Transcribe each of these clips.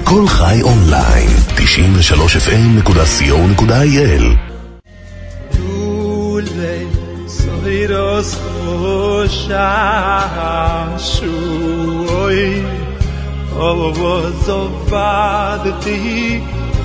כל חי אונליין, 93fm.co.il. Dule soiros shashui ovozovadti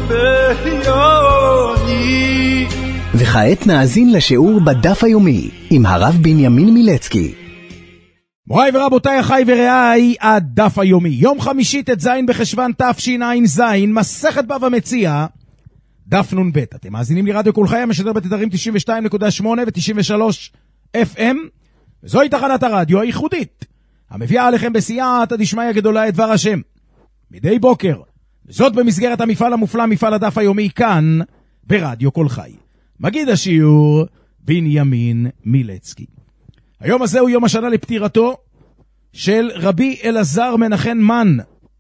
beyoni. וכעת נאזין לשיעור בדף היומי עם הרב בנימין מילצקי. מוריי ורבותיי, אחי ורעיי, הדף היומי. יום חמישי ט"ז בחשוון תשע"ז, מסכת בבא מציעא, דף נ"ב. אתם מאזינים לרדיו כל חי, המשדר בתדרים 92.8 ו-93 FM, וזוהי תחנת הרדיו הייחודית, המביאה עליכם בסייעתא דשמיא גדולה את דבר השם, מדי בוקר, וזאת במסגרת המפעל המופלא, מפעל הדף היומי, כאן ברדיו כל חי. מגיד השיעור בנימין מילצקי. היום הזה הוא יום השנה לפטירתו של רבי אלעזר מנחם מן,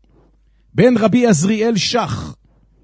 בן רבי עזריאל שח,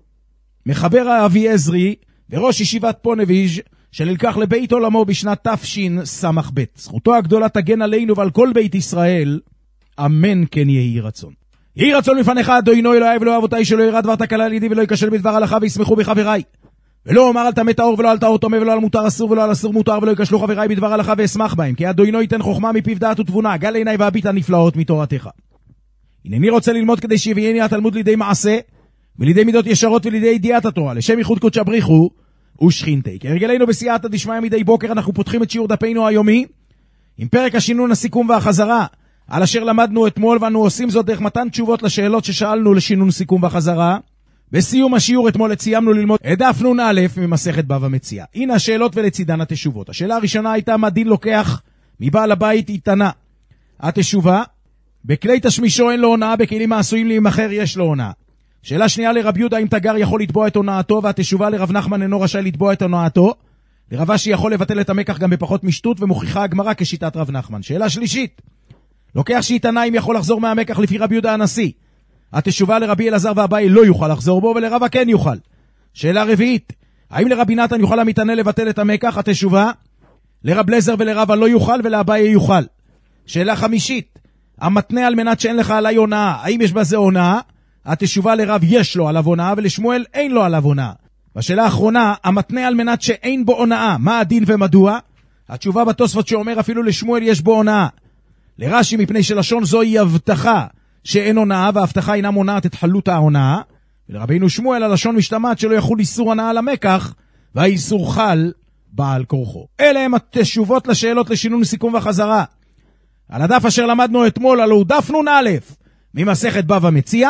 מחבר האבי עזרי וראש ישיבת פונביז' שנלקח לבית עולמו בשנת תשס"ב. זכותו הגדולה תגן עלינו ועל כל בית ישראל, אמן כן יהי רצון. יהי רצון לפניך אדוני אלוהי ולא אבותיי, שלא ירא דבר תקלה על ידי ולא ייכשל בדבר הלכה, וישמחו בחבריי. ולא אומר על טמא טהור ולא על טהור טמא ולא על מותר אסור ולא על אסור מותר, ולא ייכשלו חבריי בדבר הלכה ואשמח בהם, כי אדוני ייתן חוכמה מפיו דעת ותבונה, גל עיניי והביט הנפלאות מתורתך. הנני רוצה ללמוד כדי שיביאני התלמוד לידי מעשה ולידי מידות ישרות ולידי ידיעת התורה, לשם ייחוד קודש בריחו ושכינתי. כהרגלנו בסייעתא דשמיא מדי בוקר אנחנו פותחים את שיעור דפנו היומי עם פרק השינון, הסיכום והחזרה על אשר למדנו אתמול, ואנו עושים זאת דרך מתן תשובות לשאלות ששאלנו לשינון, סיכום והחזרה. בסיום השיעור אתמול סיימנו ללמוד את דף נ"א ממסכת בבא מציעא. הנה השאלות ולצידן התשובות. השאלה הראשונה הייתה מה דין לוקח מבעל הבית איתנה. התשובה, בכלי תשמישו אין לו הונאה, בכלים העשויים להימכר יש לו הונאה. שאלה שנייה לרב יהודה, אם תגר יכול לתבוע את הונאתו, והתשובה לרב נחמן אינו רשאי לתבוע את הונאתו. לרב אשי יכול לבטל את המקח גם בפחות משטות, ומוכיחה הגמרא כשיטת רב נחמן. שאלה שלישית, לוקח שהתנה אם יכול לחזור מהמקח לפי רב יהודה הנשיא. התשובה לרבי אלעזר ואביי לא יוכל לחזור בו, ולרבא כן יוכל. שאלה רביעית, האם לרבי נתן יוכל המתנה לבטל את המקח? התשובה, לרב לזר ולרבא לא יוכל ולאביי יוכל. שאלה חמישית, המתנה על מנת שאין לך עליי הונאה, האם יש בזה הונאה? התשובה לרב יש לו עליו הונאה ולשמואל אין לו עליו הונאה. בשאלה האחרונה, המתנה על מנת שאין בו הונאה, מה הדין ומדוע? התשובה בתוספות שאומר אפילו לשמואל יש בו הונאה. לרש"י מפני שלשון זוהי הבטחה שאין הונאה, וההבטחה אינה מונעת את חלות ההונאה. ולרבינו שמואל הלשון משתמעת שלא יחול איסור הנאה למקח, והאיסור חל בעל כורחו. אלה הם התשובות לשאלות לשינון, סיכום וחזרה על הדף אשר למדנו אתמול, הלוא דף נ"א ממסכת בבא מציעא.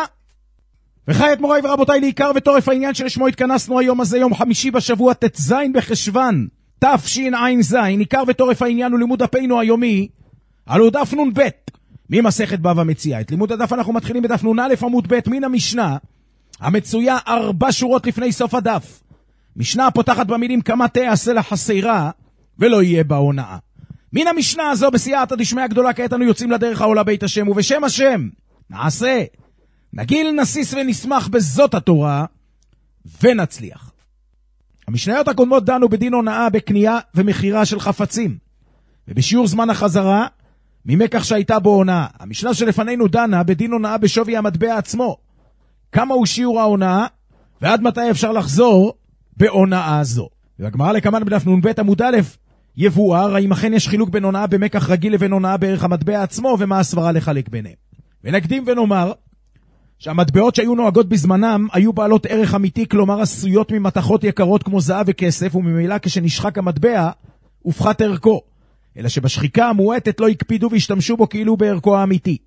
וכעת מוריי ורבותיי, לעיקר וטורף העניין שלשמו התכנסנו היום הזה, יום חמישי בשבוע ט"ז בחשוון תשע"ז. עיקר וטורף העניין הוא לימוד דפנו היומי, הלוא דף נ"ב ממסכת בבא מציעא. את לימוד הדף אנחנו מתחילים בדף נ"א עמוד ב' מן המשנה המצויה 4 שורות לפני סוף הדף. משנה פותחת במילים כמה תעשה לחסרה ולא יהיה בה הונאה. מן המשנה הזו בסייעתא דשמיא גדולה כעת אנו יוצאים לדרך העולה בית השם, ובשם השם נעשה, נגיל, נסיס ונשמח בזאת התורה ונצליח. המשניות הקודמות דנו בדין הונאה בקנייה ומחירה של חפצים, ובשיעור זמן החזרה ממקח שהייתה בו הונאה. המשנה שלפנינו דנה בדין הונאה בשווי המטבע עצמו, כמה הוא שיעור ההונאה ועד מתי אפשר לחזור בהונאה זו. והגמרא לקמן בדף נ"ב עמוד א' יבואר האם אכן יש חילוק בין הונאה במקח רגיל לבין הונאה בערך המטבע עצמו, ומה הסברה לחלק ביניהם. ונקדים ונאמר שהמטבעות שהיו נוהגות בזמנם היו בעלות ערך אמיתי, כלומר עשויות ממתכות יקרות כמו זהב וכסף, וממילא כשנשחק המטבע הופחת ערכו, אלא שבשחיקה המועטת לא הקפידו והשתמשו בו כאילו בערכו האמיתי.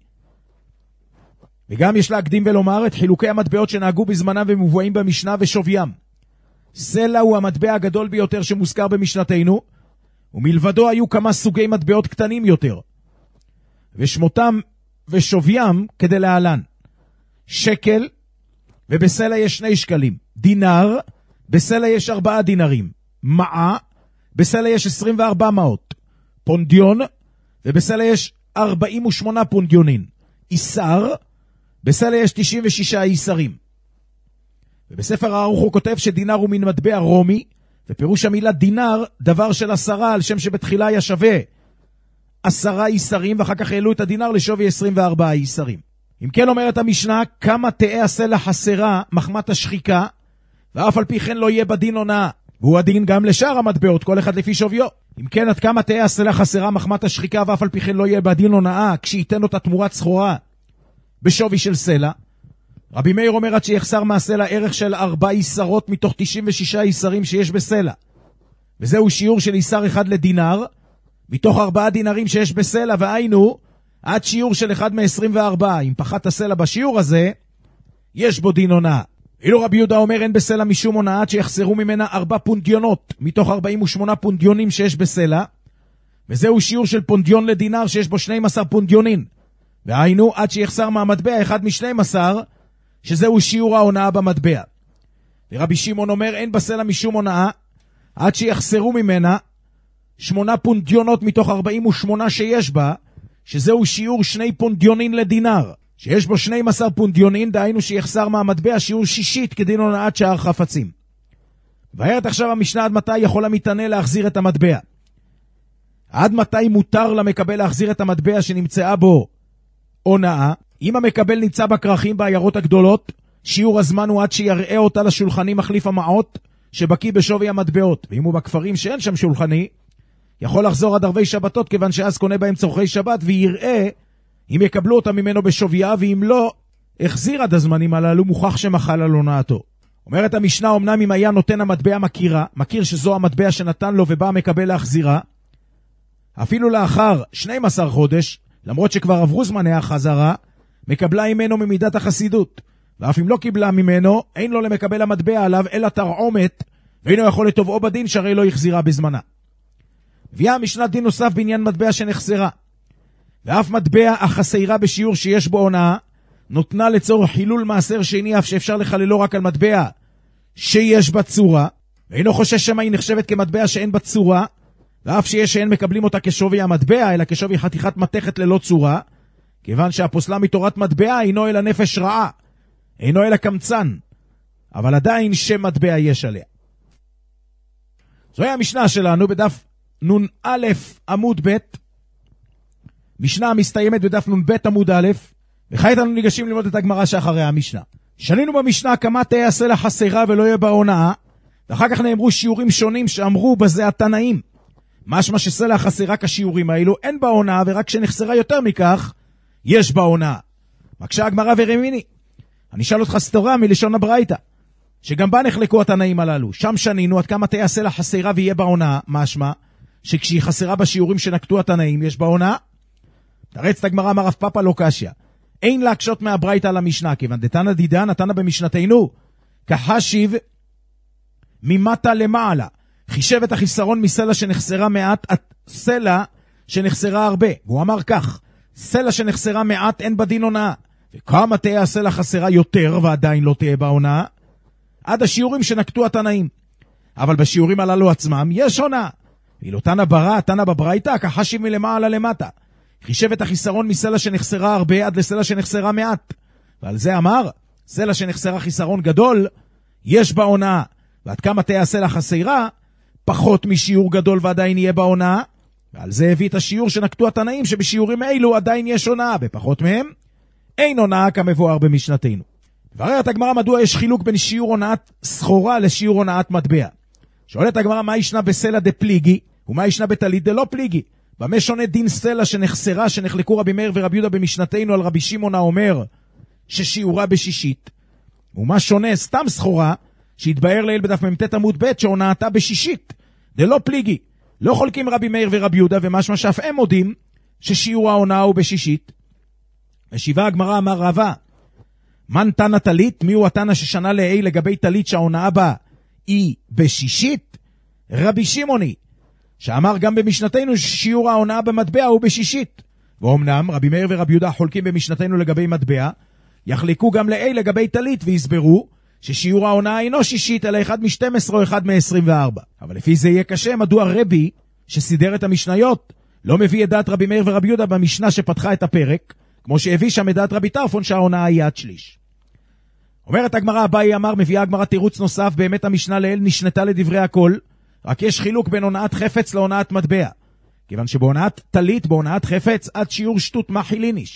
וגם יש להקדים ולומר את חילוקי המטבעות שנהגו בזמנם ומובאים במשנה ושוויים. סלע הוא המטבע הגדול ביותר שמוזכר במשנתנו, ומלבדו היו כמה סוגי מטבעות קטנים יותר, ושמותם ושוויים כדי להלן: שקל, ובסלע יש 2 שקלים. דינר, בסלע יש 4 דינרים. מעה, בסלע יש 24 מעות. פונדיון, ובסלע יש 48 פונדיונין. איסר, בסלע יש 96 איסרים. ובספר הערוך הוא כותב שדינר הוא מן מטבע רומי, ופירוש המילה דינר דבר של 10, על שם שבתחילה היה שווה 10 איסרים, ואחר כך העלו את הדינר לשווי 24 איסרים. אם כן אומרת המשנה, כמה תהא הסלע חסרה מחמת השחיקה, ואף על פי כן לא יהיה בדין הונאה. והוא הדין גם לשאר המטבעות, כל אחד לפי שוויו. אם כן, עד כמה תהא הסלע חסרה מחמת השחיקה, ואף על פי כן לא יהיה בדין הונאה, כשייתן אותה תמורת סחורה בשווי של סלע. רבי מאיר אומר עד שיחסר מהסלע ערך של 4 איסרות מתוך 96 איסרים שיש בסלע. וזהו שיעור של איסר אחד לדינר, מתוך 4 דינרים שיש בסלע, והיינו עד שיעור של 1 מ-24. אם פחת הסלע בשיעור הזה, יש בו דין הונאה. אילו רבי יהודה אומר אין בסלע משום הונאה, עד שיחסרו ממנה 4 פונדיונות מתוך 48 פונדיונים שיש בסלע, וזהו שיעור של פונדיון לדינר שיש בו 12 פונדיונין. והיינו עד שיחסר מהמטבע 1 מ-12, שזהו שיעור ההונאה במטבע. ורבי שמעון אומר אין בסלע משום הונאה, עד שיחסרו ממנה 8 פונדיונות מתוך 48 שיש בה, שזהו שיעור 2 פונדיונין לדינר, שיש בו 12 פונדיונין, דהיינו שיחסר מהמטבע שיעור 6 כדין הונאת שער חפצים. ואומרת עכשיו המשנה עד מתי יכול המתנה להחזיר את המטבע. עד מתי מותר למקבל להחזיר את המטבע שנמצאה בו הונאה? אם המקבל נמצא בכרכים בעיירות הגדולות, שיעור הזמן הוא עד שיראה אותה לשולחני מחליף המעות שבקי בשווי המטבעות. ואם הוא בכפרים שאין שם שולחני, יכול לחזור עד ערבי שבתות, כיוון שאז קונה בהם צורכי שבת, ויראה אם יקבלו אותה ממנו בשוויה, ואם לא, החזיר עד הזמנים הללו, מוכח שמחל על הונאתו. אומרת המשנה, אמנם אם היה נותן המטבע מכיר שזו המטבע שנתן לו ובא מקבל להחזירה, אפילו לאחר 12 חודש, למרות שכבר עברו זמני החזרה, מקבלה ממנו ממידת החסידות, ואף אם לא קיבלה ממנו, אין לו למקבל המטבע עליו אלא תרעומת, ואינו יכול לתובעו בדין שהרי לא החזירה בזמנה. הביאה המשנה דין נוסף בעניין מטבע שנחסרה. ואף מטבע החסרה בשיעור שיש בו הונאה, נותנה לצורך חילול מעשר שני, אף שאפשר לחללו רק על מטבע שיש בה צורה, ואינו חושש שמה היא נחשבת כמטבע שאין בה צורה, ואף שיש שאין מקבלים אותה כשווי המטבע, אלא כשווי חתיכת מתכת ללא צורה, כיוון שהפוסלה מתורת מטבע אינו אלא נפש רעה, אינו אלא קמצן, אבל עדיין שם מטבע יש עליה. זוהי המשנה שלנו בדף נ"א עמוד ב', משנה מסתיימת בדף נ"ב עמוד א', וכעת אנו ניגשים ללמוד את הגמרא שאחריה המשנה. שנינו במשנה כמה תהא הסלע חסרה ולא יהיה בה הונאה, ואחר כך נאמרו שיעורים שונים שאמרו בזה התנאים. משמע שסלע חסרה כשיעורים האלו אין בה הונאה, ורק כשנחסרה יותר מכך יש בה הונאה. מקשה הגמרא ורמיני, אני אשאל אותך סתורה מלשון הברייתא, שגם בה נחלקו התנאים הללו. שם שנינו עד כמה תהא הסלע חסרה ויהיה בה הונאה, משמע שכשהיא חסרה בשיעורים שנקטו התנאים יש בה הונאה. תרץ את הגמרא, אמר רב פאפא לא קשיא, אין להקשות מהברייתא על המשנה, כיוון דתנא דידן נתנא במשנתנו כחשיב ממטה למעלה, חישב את החיסרון מסלע שנחסרה מעט עד סלע שנחסרה הרבה. והוא אמר כך, סלע שנחסרה מעט אין בדין הונאה, וכמה תהא הסלע חסרה יותר ועדיין לא תהא בה הונאה, עד השיעורים שנקטו התנאים. אבל בשיעורים הללו עצמם יש הונאה. ואילו תנא בברייתא כחשיב מלמעלה למטה, חישב את החיסרון מסלע שנחסרה הרבה עד לסלע שנחסרה מעט. ועל זה אמר, סלע שנחסרה חיסרון גדול, יש בה הונאה. ועד כמה תהא הסלע חסרה, פחות משיעור גדול ועדיין יהיה בה הונאה. ועל זה הביא את השיעור שנקטו התנאים, שבשיעורים אלו עדיין יש הונאה, בפחות מהם אין הונאה כמבואר במשנתנו. בררת הגמרא מדוע יש חילוק בין שיעור הונאת סחורה לשיעור הונאת מטבע. שואלת הגמרא, מה ישנה בסלע דפליגי ומה ישנה בטלית דלא פליגי? במה שונה דין סלע שנחסרה, שנחלקו רבי מאיר ורבי יהודה במשנתנו על רבי שמעון האומר ששיעורה בשישית, ומה שונה סתם סחורה שהתבאר לעיל בדף מ"ט עמוד ב' שהונאתה בשישית דלא פליגי? לא חולקים רבי מאיר ורבי יהודה, ומשמע שאף הם מודים ששיעור ההונאה הוא בשישית. ושיבה הגמרא, אמר רבא, מן תנא טלית? מי הוא התנא ששנה לעיל לגבי טלית שההונאה בה היא בשישית? רבי שמעוני, שאמר גם במשנתנו ששיעור ההונאה במטבע הוא בשישית. ואומנם רבי מאיר ורבי יהודה חולקים במשנתנו לגבי מטבע, יחלקו גם לעיל לגבי טלית, ויסברו ששיעור ההונאה אינו שישית אלא 1 מ-12 או 1 מ-24. אבל לפי זה יהיה קשה, מדוע רבי שסידר את המשניות לא מביא את דעת רבי מאיר ורבי יהודה במשנה שפתחה את הפרק, כמו שהביא שם את דעת רבי טרפון שההונאה היא עד שליש. אומרת הגמרא, אביי אמר, מביאה הגמרא תירוץ נוסף, באמת המשנה לעיל נשנתה לדברי הכל, רק יש חילוק בין הונאת חפץ להונאת מטבע. כיוון שבהונאת טלית, בהונאת חפץ, עד שיעור שטות מחיליניש,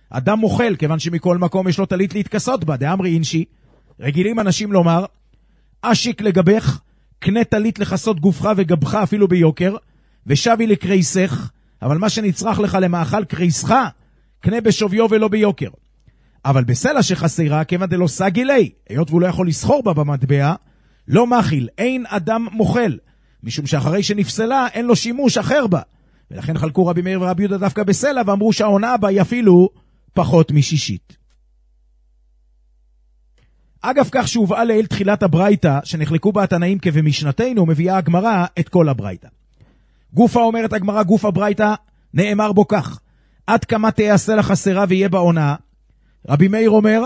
אדם מוכל, כיוון שמכל מקום יש לו טלית להתכסות בה, דאמרי אינשי, רגילים אנשים לומר, אשיק לגבך, קנה טלית לחסות גופך וגבך אפילו ביוקר, ושבי לקרייסך, אבל מה שנצרך לך למאכל קרייסך, קנה בשוויו ולא ביוקר. אבל בסלע שחסרה, כיוון דלא סגי לי, היות והוא לא יכול לסחור בה במטבע, לא מכיל, אין אדם מוכל, משום שאחרי שנפסלה אין לו שימוש אחר בה. ולכן חלקו רבי מאיר ורבי יהודה דווקא בסלע, ואמרו שהעונה בה היא אפילו פחות משישית. אגב כך שהובאה לאל תחילת הברייתא, שנחלקו בה התנאים כבמשנתנו, מביאה הגמרא את כל הברייתא. גופה אומרת הגמרא, גוף הברייתא, נאמר בו כך, עד כמה תהיה הסלע חסרה ויהיה בעונה. רבי מאיר אומר,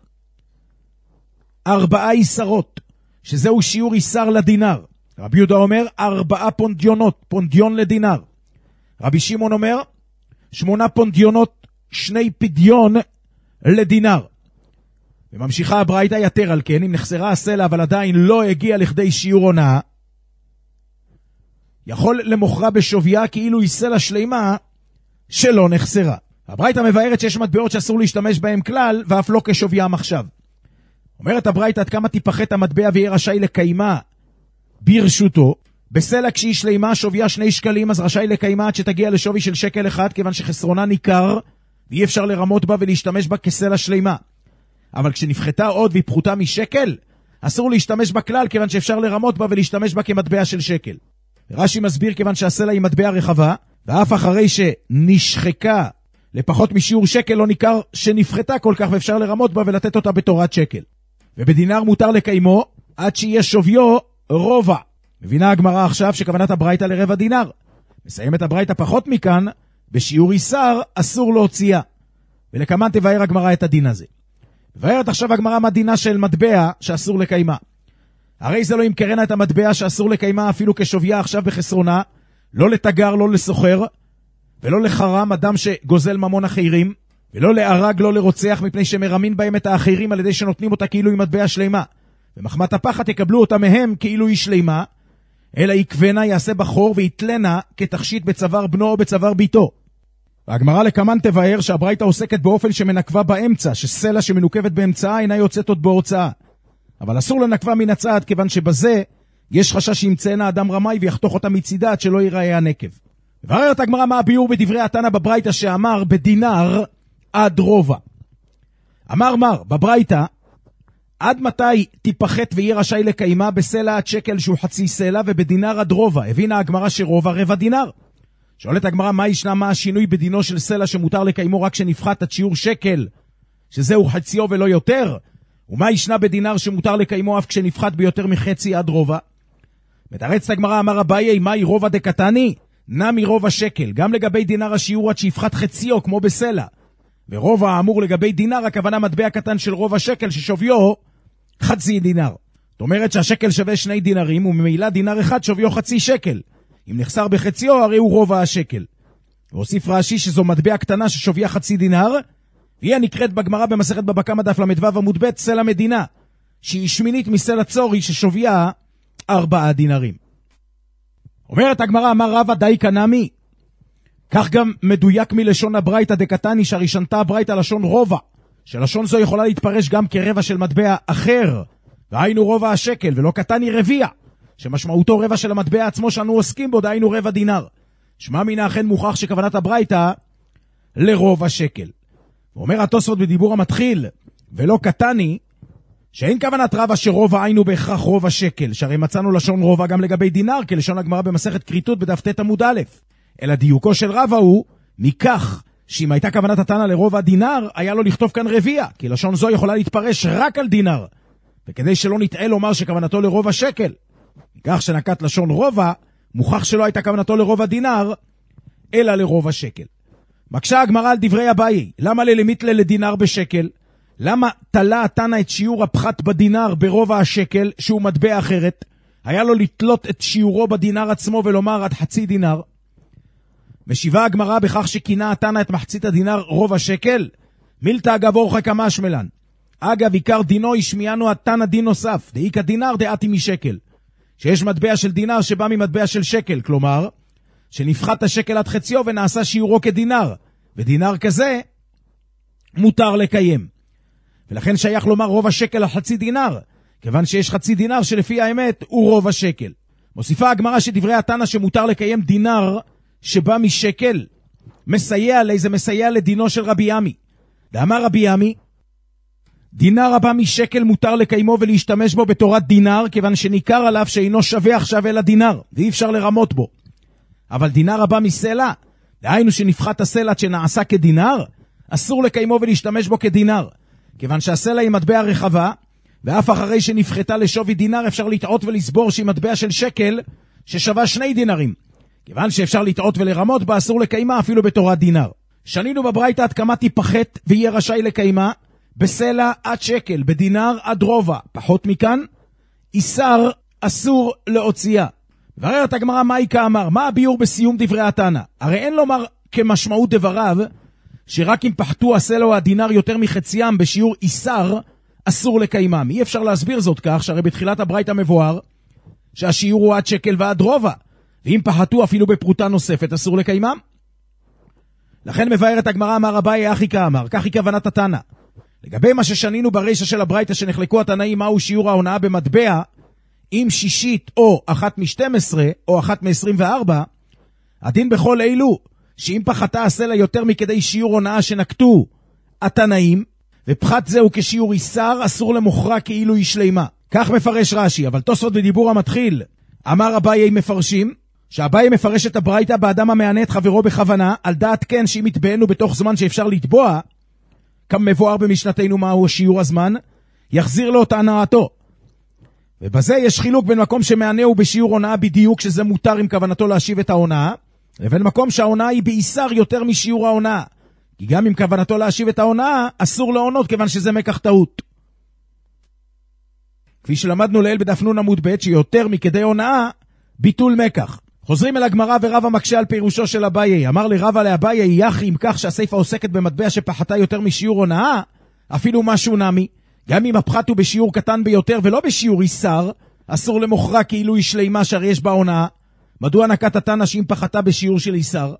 4 איסרות, שזהו שיעור איסר לדינר. רבי יהודה אומר, 4 פונדיונות, פונדיון לדינר. רבי שמעון אומר, 8 פונדיונות, 2 פדיון לדינר. וממשיכה הברייתא יתר על כן, אם נחסרה הסלע אבל עדיין לא הגיע לכדי שיעור עונה, יכול למוכרה בשוויה כאילו היא סלע שלימה שלא נחסרה. הברייתא מבארת שיש מטבעות שאסור להשתמש בהם כלל, ואף לא כשוויים עכשיו. אומרת הברייתא, עד כמה תיפחת המטבע ויהיה רשאי לקיימה ברשותו, בסלע כשהיא שלימה שוויה 2 שקלים, אז רשאי לקיימה עד שתגיע לשווי של 1 שקל, כיוון שחסרונה ניכר, ואי אפשר לרמות בה ולהשתמש בה כסלע שלימה. אבל כשנפחתה עוד והיא פחותה משקל, אסור להשתמש בה כלל, כיוון שאפשר לרמות בה ולהשתמש בה כמטבע של שקל. רש"י מסביר, כיוון שהסלע היא מטבע רחבה, ואף אחרי שנשחקה לפחות משיעור שקל לא ניכר שנפחתה כל כך, ואפשר לרמות בה ולתת אותה בתורת שקל. ובדינר מותר לקיימו עד שיהיה שוויו רובע. מבינה הגמרא עכשיו שכוונת הברייתא לרבע דינר. מסיימת הברייתא פחות מכאן, בשיעור איסר אסור להוציאה. ולכמן תבאר הגמרא את הדין הזה. מבארת עכשיו הגמרא מה דינה של מטבע שאסור לקיימה. הרי זה לא ימכרנה את המטבע שאסור לקיימה אפילו כשוויה עכשיו בחסרונה, לא לתגר, לא לסוחר, ולא לחרם אדם שגוזל ממון אחרים, ולא להרג, לא לרוצח, מפני שמרמין בהם את האחרים על ידי שנותנים אותה כאילו היא מטבע שלימה. ומחמת הפחת יקבלו אותה מהם כאילו היא שלימה, אלא יקבנה יעשה בחור ויתלנה כתכשיט בצוואר בנו או בצוואר ביתו. והגמרא לכמן תבאר שהברייתא עוסקת באופן שמנקבה באמצע, שסלע שמנוקבת באמצעה אינה יוצאת עוד בהוצאה. אבל אסור לנקבה מן הצד, כיוון שבזה יש חשש שימצאנה אדם רמאי ויחתוך אותה מצידה עד שלא ייראה הנקב. ובררת הגמרא מה הביאור בדברי התנא בברייתא שאמר בדינר עד רובע. אמר מר בברייתא, עד מתי תיפחת ויהיה רשאי לקיימה? בסלע עד שקל שהוא חצי סלע, ובדינר עד רובע. הבינה הגמרא שרובע רבע דינר. שואלת הגמרא מה ישנה, מה השינוי בדינו של סלע שמותר לקיימו רק שנפחת עד שיעור שקל, שזהו חציו ולא יותר? ומה ישנה בדינר שמותר לקיימו אף כשנפחת ביותר מחצי עד רובע? מתרצת הגמרא, אמר אביי, מהי רובע דקתני? נמי רובע שקל. גם לגבי דינר השיעור עד שיפחת חציו כמו בסלע. ורובע האמור לגבי דינר, הכוונה מטבע קטן של רובע שקל ששוויו חצי דינר. זאת אומרת שהשקל שווה 2 דינרים, וממילא דינר אחד שוויו חצי שקל. אם נחסר בחציו, הרי הוא רובע השקל. והוסיף רש"י שזו מטבע קטנה ששוויה חצי דינר, והיא נקראת בגמרא במסכת בבא קמא דף ל"ו עמוד ב' סלע מדינה, שהיא שמינית מסלע צורי ששוויה 4 דינרים. אומרת הגמרא, אמר רבא דייקה נמי, כך גם מדויק מלשון הברייתא דקתני, שהרי שנתה הברייתא לשון רובע, שלשון זו יכולה להתפרש גם כרבע של מטבע אחר, והיינו רובע השקל, ולא קטני רביע, שמשמעותו רבע של המטבע עצמו שאנו עוסקים בו, דהיינו רבע דינר. שמע מינה אכן מוכח שכוונת הברייתא לרובע שקל. ואומר התוספות בדיבור המתחיל, ולא קטני, שאין כוונת רבע שרובע היינו בהכרח רובע שקל, שהרי מצאנו לשון רובע גם לגבי דינר, כלשון הגמרא במסכת כריתות בדף ט' עמוד א'. אלא דיוקו של רבע הוא מכך שאם הייתה כוונת התנא לרובע דינר, היה לו לכתוב כאן רביע, כי לשון זו יכולה להתפרש רק על דינר. וכדי שלא נטעה לומר שכוונתו לרובע שקל, מכך שנקט לשון רובע, מוכח שלא הייתה כוונתו לרובע דינר, אלא לרובע שקל. מקשה הגמרא על דברי אביי, למה ללמיתלה לדינר בשקל? למה תלה התנא את שיעור הפחת בדינר ברובע השקל, שהוא מטבע אחרת? היה לו לתלות את שיעורו בדינר עצמו ולומר עד חצי דינר. משיבה הגמרא בכך שכינה התנא את מחצית הדינר רובע שקל, מילתא אגב אורחא כמשמלן. אגב עיקר דינו השמיענו התנא דין נוסף, דאיכא דינר דאתי משקל, שיש מטבע של דינר שבא ממטבע של שקל, כלומר שנפחת השקל עד חציו ונעשה שיעורו כדינר, ודינר כזה מותר לקיים. ולכן שייך לומר רוב השקל על חצי דינר, כיוון שיש חצי דינר שלפי האמת הוא רוב השקל. מוסיפה הגמרא שדברי התנא שמותר לקיים דינר שבא משקל, זה מסייע לדינו של רבי ימי. ואמר רבי ימי, דינר הבא משקל מותר לקיימו ולהשתמש בו בתורת דינר, כיוון שניכר עליו שאינו שווה עכשיו אלא דינר, ואי אפשר לרמות בו. אבל דינר הבא מסלע, דהיינו שנפחת הסלע שנעשה כדינר, אסור לקיימו ולהשתמש בו כדינר, כיוון שהסלע היא מטבע רחבה, ואף אחרי שנפחתה לשווי דינר אפשר לטעות ולסבור שהיא מטבע של שקל ששווה 2 דינרים. כיוון שאפשר לטעות ולרמות בה, אסור לקיימה אפילו בתורת דינר. שנינו בברייתא עד כמה תיפחת ויהיה רשאי לקיימה, בסלע עד שקל, בדינר עד רובע. פחות מכאן, איסר אסור להוציאה. ובררת הגמרא מהי כאמר, מה הביור בסיום דברי התנא? הרי אין לומר כמשמעות דבריו, שרק אם פחתו הסלע או הדינר יותר מחציים בשיעור איסר, אסור לקיימם. אי אפשר להסביר זאת כך, שהרי בתחילת הברייתא מבואר, שהשיעור הוא עד שקל ועד רובע, ואם פחתו אפילו בפרוטה נוספת, אסור לקיימם. לכן מבארת הגמרא אמר אביי אחי כאמר, כך היא כוונת התנא. לגבי מה ששנינו ברישא של הברייתא שנחלקו התנאים מהו שיעור ההונאה במטבע, אם 1/6 או 1/12 או 1/24, הדין בכל אלו, שאם פחתה הסלע יותר מכדי שיעור הונאה שנקטו התנאים, ופחת זהו כשיעור איסר, אסור למוכרה כאילו היא שלמה. כך מפרש רש"י, אבל תוספות בדיבור המתחיל, אמר אביי מפרשים, שאביי מפרש את הברייתא באדם המענה את חברו בכוונה, על דעת כן שאם יתבענו בתוך זמן שאפשר לתבוע, כמבואר במשנתנו מהו שיעור הזמן, יחזיר לו את הנאתו. ובזה יש חילוק בין מקום שמענה הוא בשיעור הונאה בדיוק, שזה מותר עם כוונתו להשיב את ההונאה, לבין מקום שההונאה היא באיסר יותר משיעור ההונאה. כי גם עם כוונתו להשיב את ההונאה, אסור להונות כיוון שזה מקח טעות. כפי שלמדנו לעיל בדף נ עמוד ב' שיותר מכדי הונאה, ביטול מקח. חוזרים אל הגמרא ורבא מקשה על פירושו של אביי. אמר לרבא לאביי, יחי אם כך שהסיפא עוסקת במטבע שפחתה יותר משיעור הונאה, אפילו משהו נמי. גם אם הפחת הוא בשיעור קטן ביותר ולא בשיעור איסר, אסור למוכרה כאילו היא שלמה שהרי יש בה הונאה. מדוע נקט התנא שאם פחתה בשיעור של איסר?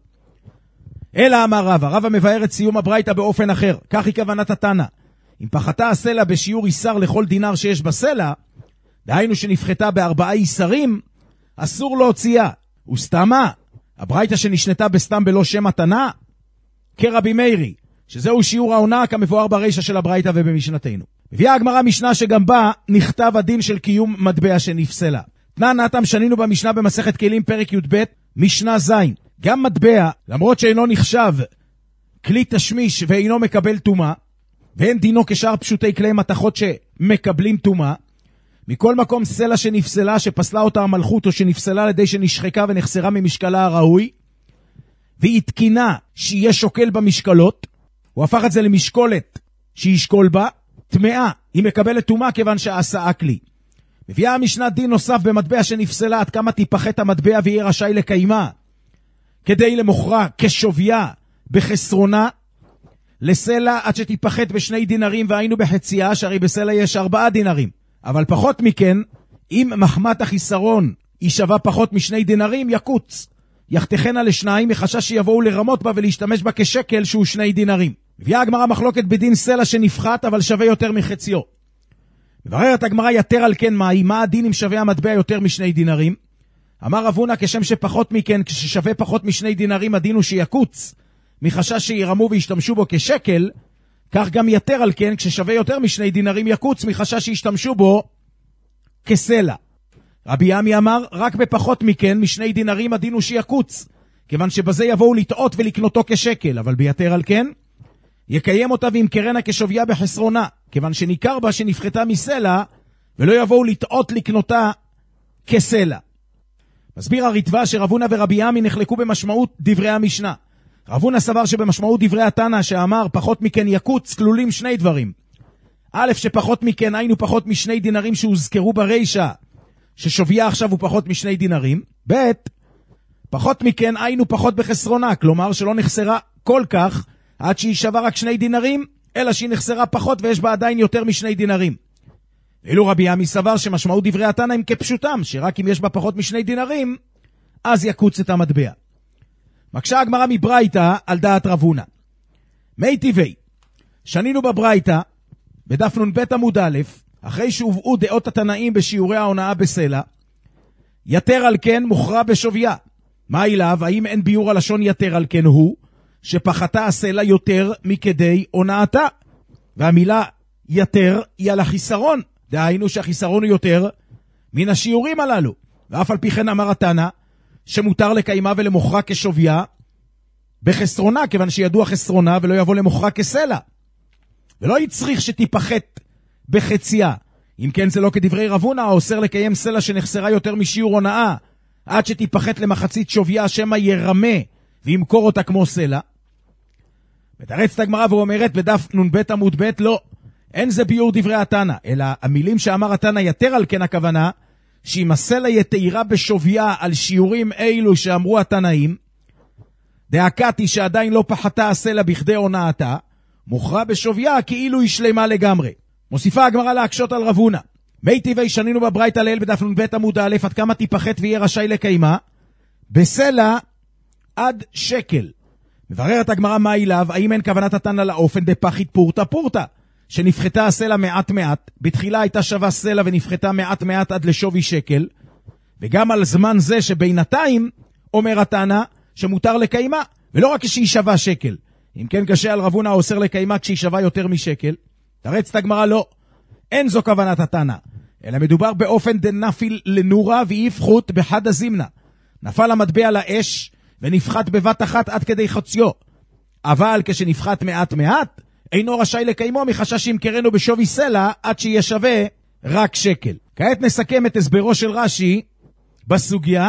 אלא אמר רבא מבאר את סיום הברייתא באופן אחר. כך היא כוונת התנא. אם פחתה הסלע בשיעור איסר לכל דינר שיש בסלע, דהיינו שנפחתה ב4 איסרים, אסור להוציאה. וסתמה, הברייתא שנשנתה בסתם בלא שם מתנה, כרבי מאירי, שזהו שיעור ההונאה כמבואר ברישא של הברייתא ובמשנתנו. מביאה הגמרא משנה שגם בה נכתב הדין של קיום מטבע שנפסלה. תנן נתם שנינו במשנה במסכת כלים פרק י"ב, משנה ז'. גם מטבע, למרות שאינו נחשב כלי תשמיש ואינו מקבל טומאה, ואין דינו כשאר פשוטי כלי מתכות שמקבלים טומאה, מכל מקום סלע שנפסלה, שפסלה אותה המלכות, או שנפסלה על ידי שנשחקה ונחסרה ממשקלה הראוי, והיא תקינה שיהיה שוקל במשקלות, הוא הפך את זה למשקולת שישקול בה, טמאה, היא מקבלת טומאה כיוון שעשה כלי. מביאה המשנה דין נוסף במטבע שנפסלה, עד כמה תיפחת המטבע ויהיה רשאי לקיימה, כדי למוכרה כשוויה בחסרונה, לסלע עד שתיפחת ב2 דינרים, והיינו בחצייה, שהרי בסלע יש 4 דינרים. אבל פחות מכן, אם מחמת החיסרון היא שווה פחות מ2 דינרים, יקוץ. יחתכנה ל2 מחשש שיבואו לרמות בה ולהשתמש בה כשקל שהוא 2 דינרים. מביאה הגמרא מחלוקת בדין סלע שנפחת אבל שווה יותר מחציו. מבררת הגמרא יתר על כן מה הדין אם שווה המטבע יותר מ2 דינרים? אמר רב הונא כשם שפחות מכן, כששווה פחות מ2 דינרים הדין הוא שיקוץ, מחשש שירמו וישתמשו בו כשקל, כך גם יתר על כן, כששווה יותר מ2 דינרים יקוץ, מחשש שישתמשו בו כסלע. רבי ימי אמר, רק בפחות מכן, מ2 דינרים הדין הוא שיקוץ, כיוון שבזה יבואו לטעות ולקנותו כשקל, אבל ביתר על כן, יקיים אותה וימכרנה כשוויה בחסרונה, כיוון שניכר בה שנפחתה מסלע, ולא יבואו לטעות לקנותה כסלע. מסביר הריטב"א שרב הונא ורבי ימי נחלקו במשמעות דברי המשנה. רב הונא סבר שבמשמעות דברי התנא שאמר פחות מכן יקוץ כלולים 2 דברים. א', שפחות מכן היינו פחות מ2 דינרים שהוזכרו ברישא, ששוויה עכשיו הוא פחות מ2 דינרים. ב', פחות מכן היינו פחות בחסרונה, כלומר שלא נחסרה כל כך עד שהיא שווה רק 2 דינרים, אלא שהיא נחסרה פחות ויש בה עדיין יותר מ2 דינרים. ואילו רבי ימי סבר שמשמעות דברי התנא הם כפשוטם, שרק אם יש בה פחות מ2 דינרים, אז יקוץ את המטבע. מקשה הגמרא מברייתא על דעת רב הונא. מי טבעי, שנינו בברייתא, בדף נ"ב עמוד א', אחרי שהובאו דעות התנאים בשיעורי ההונאה בסלע, יתר על כן מוכרע בשוויה. מה אליו? האם אין ביור הלשון יתר על כן הוא, שפחתה הסלע יותר מכדי הונאתה? והמילה יתר היא על החיסרון, דהיינו שהחיסרון הוא יותר מן השיעורים הללו. ואף על פי כן אמר התנא, שמותר לקיימה ולמוכרה כשוויה בחסרונה, כיוון שידוע חסרונה ולא יבוא למוכרה כסלע. ולא יצריך שתיפחת בחציה. אם כן זה לא כדברי רב הונא, האוסר לקיים סלע שנחסרה יותר משיעור הונאה, עד שתיפחת למחצית שוויה, שמא ירמה וימכור אותה כמו סלע. מתרצת הגמרא ואומרת בדף נ"ב עמוד ב', לא, אין זה ביור דברי התנא, אלא המילים שאמר התנא יתר על כן הכוונה, שאם הסלע יתאירה בשוויה על שיעורים אילו שאמרו התנאים, דאקתי שעדיין לא פחתה הסלע בכדי הונאתה, מוכרע בשוויה כאילו היא שלמה לגמרי. מוסיפה הגמרא להקשות על רב הונא. מי טבעי שנינו בברייתא לעיל בדף נ"ב עמוד א', עד כמה תיפחת ויהיה רשאי לקיימה? בסלע עד שקל. מבררת הגמרא מה אליו, האם אין כוונת התנא לאופן דפחית פורתא פורתא, שנפחתה הסלע מעט מעט, בתחילה הייתה שווה סלע ונפחתה מעט מעט עד לשווי שקל, וגם על זמן זה שבינתיים אומר התנא שמותר לקיימה, ולא רק כשהיא שווה שקל. אם כן קשה על רב הונא האוסר לקיימה כשהיא שווה יותר משקל, תרצת הגמרא לא, אין זו כוונת התנא, אלא מדובר באופן דנפיל לנורה ויפחות בחד הזמנה. נפל המטבע לאש ונפחת בבת אחת עד כדי חציו, אבל כשנפחת מעט מעט אינו רשאי לקיימו מחשש שימכרנו בשווי סלע עד שיהיה שווה רק שקל. כעת נסכם את הסברו של רש"י בסוגיה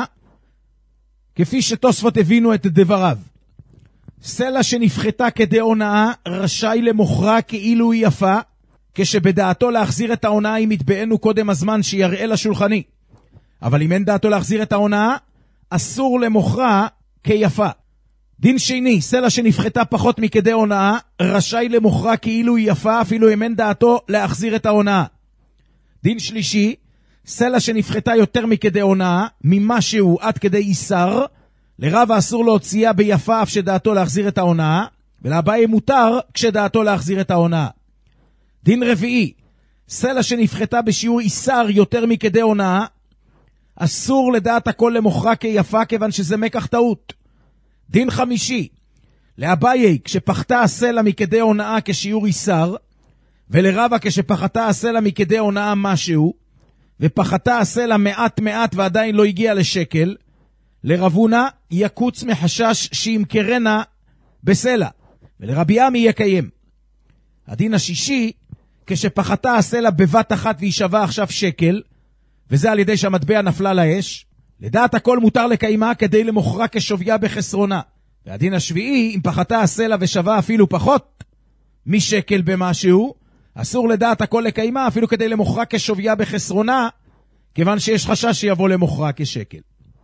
כפי שתוספות הבינו את דבריו. סלע שנפחתה כדי הונאה רשאי למוכרה כאילו היא יפה, כשבדעתו להחזיר את ההונאה אם יתבענו קודם הזמן שיראה לשולחני. אבל אם אין דעתו להחזיר את ההונאה, אסור למוכרה כיפה. דין שני, סלע שנפחתה פחות מכדי הונאה רשאי למוכרה כאילו היא יפה, אפילו אם אין דעתו להחזיר את ההונאה. דין שלישי, סלע שנפחתה יותר מכדי הונאה, ממשהו עד כדי איסר, לרב אסור להוציאה ביפה אף שדעתו להחזיר את ההונאה, ולאביי מותר כשדעתו להחזיר את ההונאה. דין רביעי, סלע שנפחתה בשיעור איסר יותר מכדי הונאה, אסור לדעת הכל למוכרה כיפה כיוון שזה מקח טעות. דין חמישי, לאביי כשפחתה הסלע מכדי הונאה כשיעור איסר, ולרבה כשפחתה הסלע מכדי הונאה משהו, ופחתה הסלע מעט מעט ועדיין לא הגיע לשקל, לרב הונא יקוץ מחשש שימכרנה בסלע, ולרבי עמי יקיים. הדין השישי, כשפחתה הסלע בבת אחת והיא שווה עכשיו שקל, וזה על ידי שהמטבע נפלה לאש, לדעת הכל מותר לקיימה כדי למוכרה כשוויה בחסרונה. והדין השביעי, אם פחתה הסלע ושווה אפילו פחות משקל במשהו, אסור לדעת הכל לקיימה אפילו כדי למוכרה כשוויה בחסרונה, כיוון שיש חשש שיבוא למוכרה כשקל.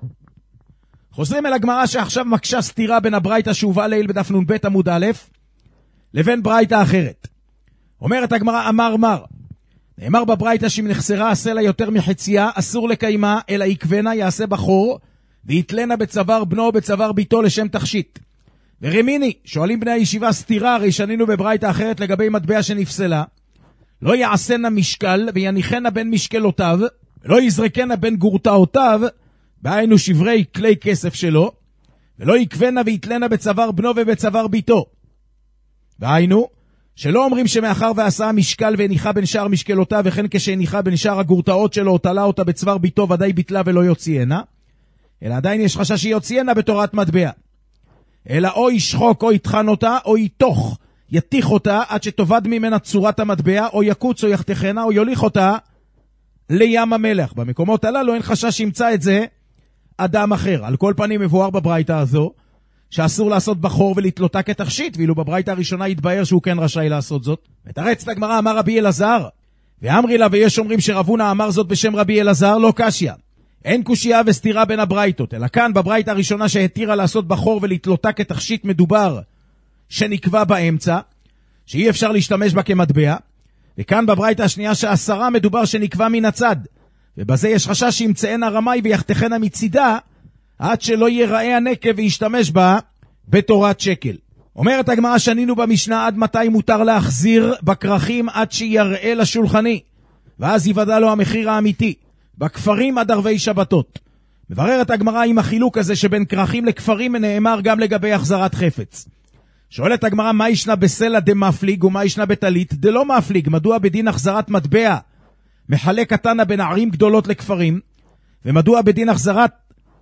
חוזרים אל הגמרא שעכשיו מקשה סתירה בין הברייתא שהובאה לעיל בדף נ"ב עמוד א' לבין ברייתא אחרת. אומרת הגמרא אמר מר, נאמר בברייתא שאם נחסרה הסלע יותר מחצייה אסור לקיימה, אלא יקבנה יעשה בחור ויתלנה בצוואר בנו או בצוואר ביתו לשם תכשיט. ורמיני, שואלים בני הישיבה סתירה, הרי שנינו בברייתא אחרת לגבי מטבע שנפסלה, לא יעשנה משקל ויניחנה בין משקלותיו, ולא יזרקנה בין גורתאותיו, בהיינו שברי כלי כסף שלו, ולא יקבנה ויתלנה בצוואר בנו ובצוואר ביתו. בהיינו, שלא אומרים שמאחר ועשה משקל והניחה בין שאר משקלותיו, וכן כשהניחה בין שאר הגורתאות שלו, תלה אותה בצוואר ביתו, ודאי ביטלה ולא יוציאנה, אלא עדיין יש חשש שיוציאנה בתורת מטבע. אלא או ישחוק או יטחן אותה, או יתוך, יתיך אותה, עד שתובד ממנה צורת המטבע, או יקוץ או יחתכנה, או יוליך אותה לים המלח. במקומות הללו אין חשש שימצא את זה אדם אחר. על כל פנים מבואר בברייתא הזו, שאסור לעשות בחור ולתלותה כתכשיט, ואילו בברייתא הראשונה יתבהר שהוא כן רשאי לעשות זאת. מתרצת הגמרא אמר רבי אלעזר, ואמרי לה ויש אומרים שרב הונא אמר זאת בשם רבי אלעזר, לא קשיא. אין קושייה וסתירה בין הברייתות, אלא כאן בברייתא הראשונה שהתירה לעשות בחור ולתלותה כתכשיט מדובר שנקבע באמצע, שאי אפשר להשתמש בה כמטבע, וכאן בברייתא השנייה שהסרה מדובר שנקבע מן הצד, ובזה יש חשש שימצאנה רמאי ויחתכנה מצידה, עד שלא ייראה הנקב וישתמש בה בתורת שקל. אומרת הגמרא, שנינו במשנה עד מתי מותר להחזיר בכרכים עד שיראה לשולחני, ואז יוודע לו המחיר האמיתי. בכפרים עד ערבי שבתות. מבררת הגמרא עם החילוק הזה שבין כרכים לכפרים נאמר גם לגבי החזרת חפץ. שואלת הגמרא, מה ישנה בסלע דמפליג ומה ישנה בטלית דלא מפליג? מדוע בדין החזרת מטבע מחלק קטנה בין ערים גדולות לכפרים, ומדוע בדין החזרת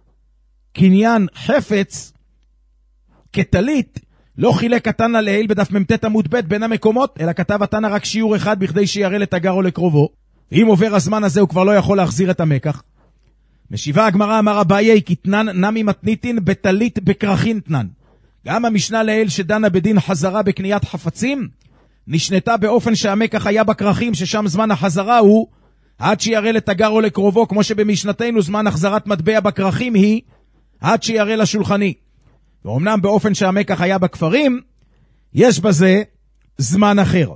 קניין חפץ כטלית לא חילק קטנה לעיל בדף מ"ט עמוד ב' בין המקומות, אלא כתב התנא רק שיעור אחד בכדי שיראה לתגר או לקרובו, ואם עובר הזמן הזה הוא כבר לא יכול להחזיר את המקח. משיבה הגמרא, אמר אביי, כתנן נמי מתניתין בטלית בכרכין תנן. גם המשנה לעיל שדנה בדין חזרה בקניית חפצים נשנתה באופן שהמקח היה בכרכים, ששם זמן החזרה הוא עד שיראה לתגר או לקרובו, כמו שבמשנתנו זמן החזרת מטבע בכרכים היא עד שיראה לשולחני. ואומנם באופן שהמקח היה בכפרים, יש בזה זמן אחר.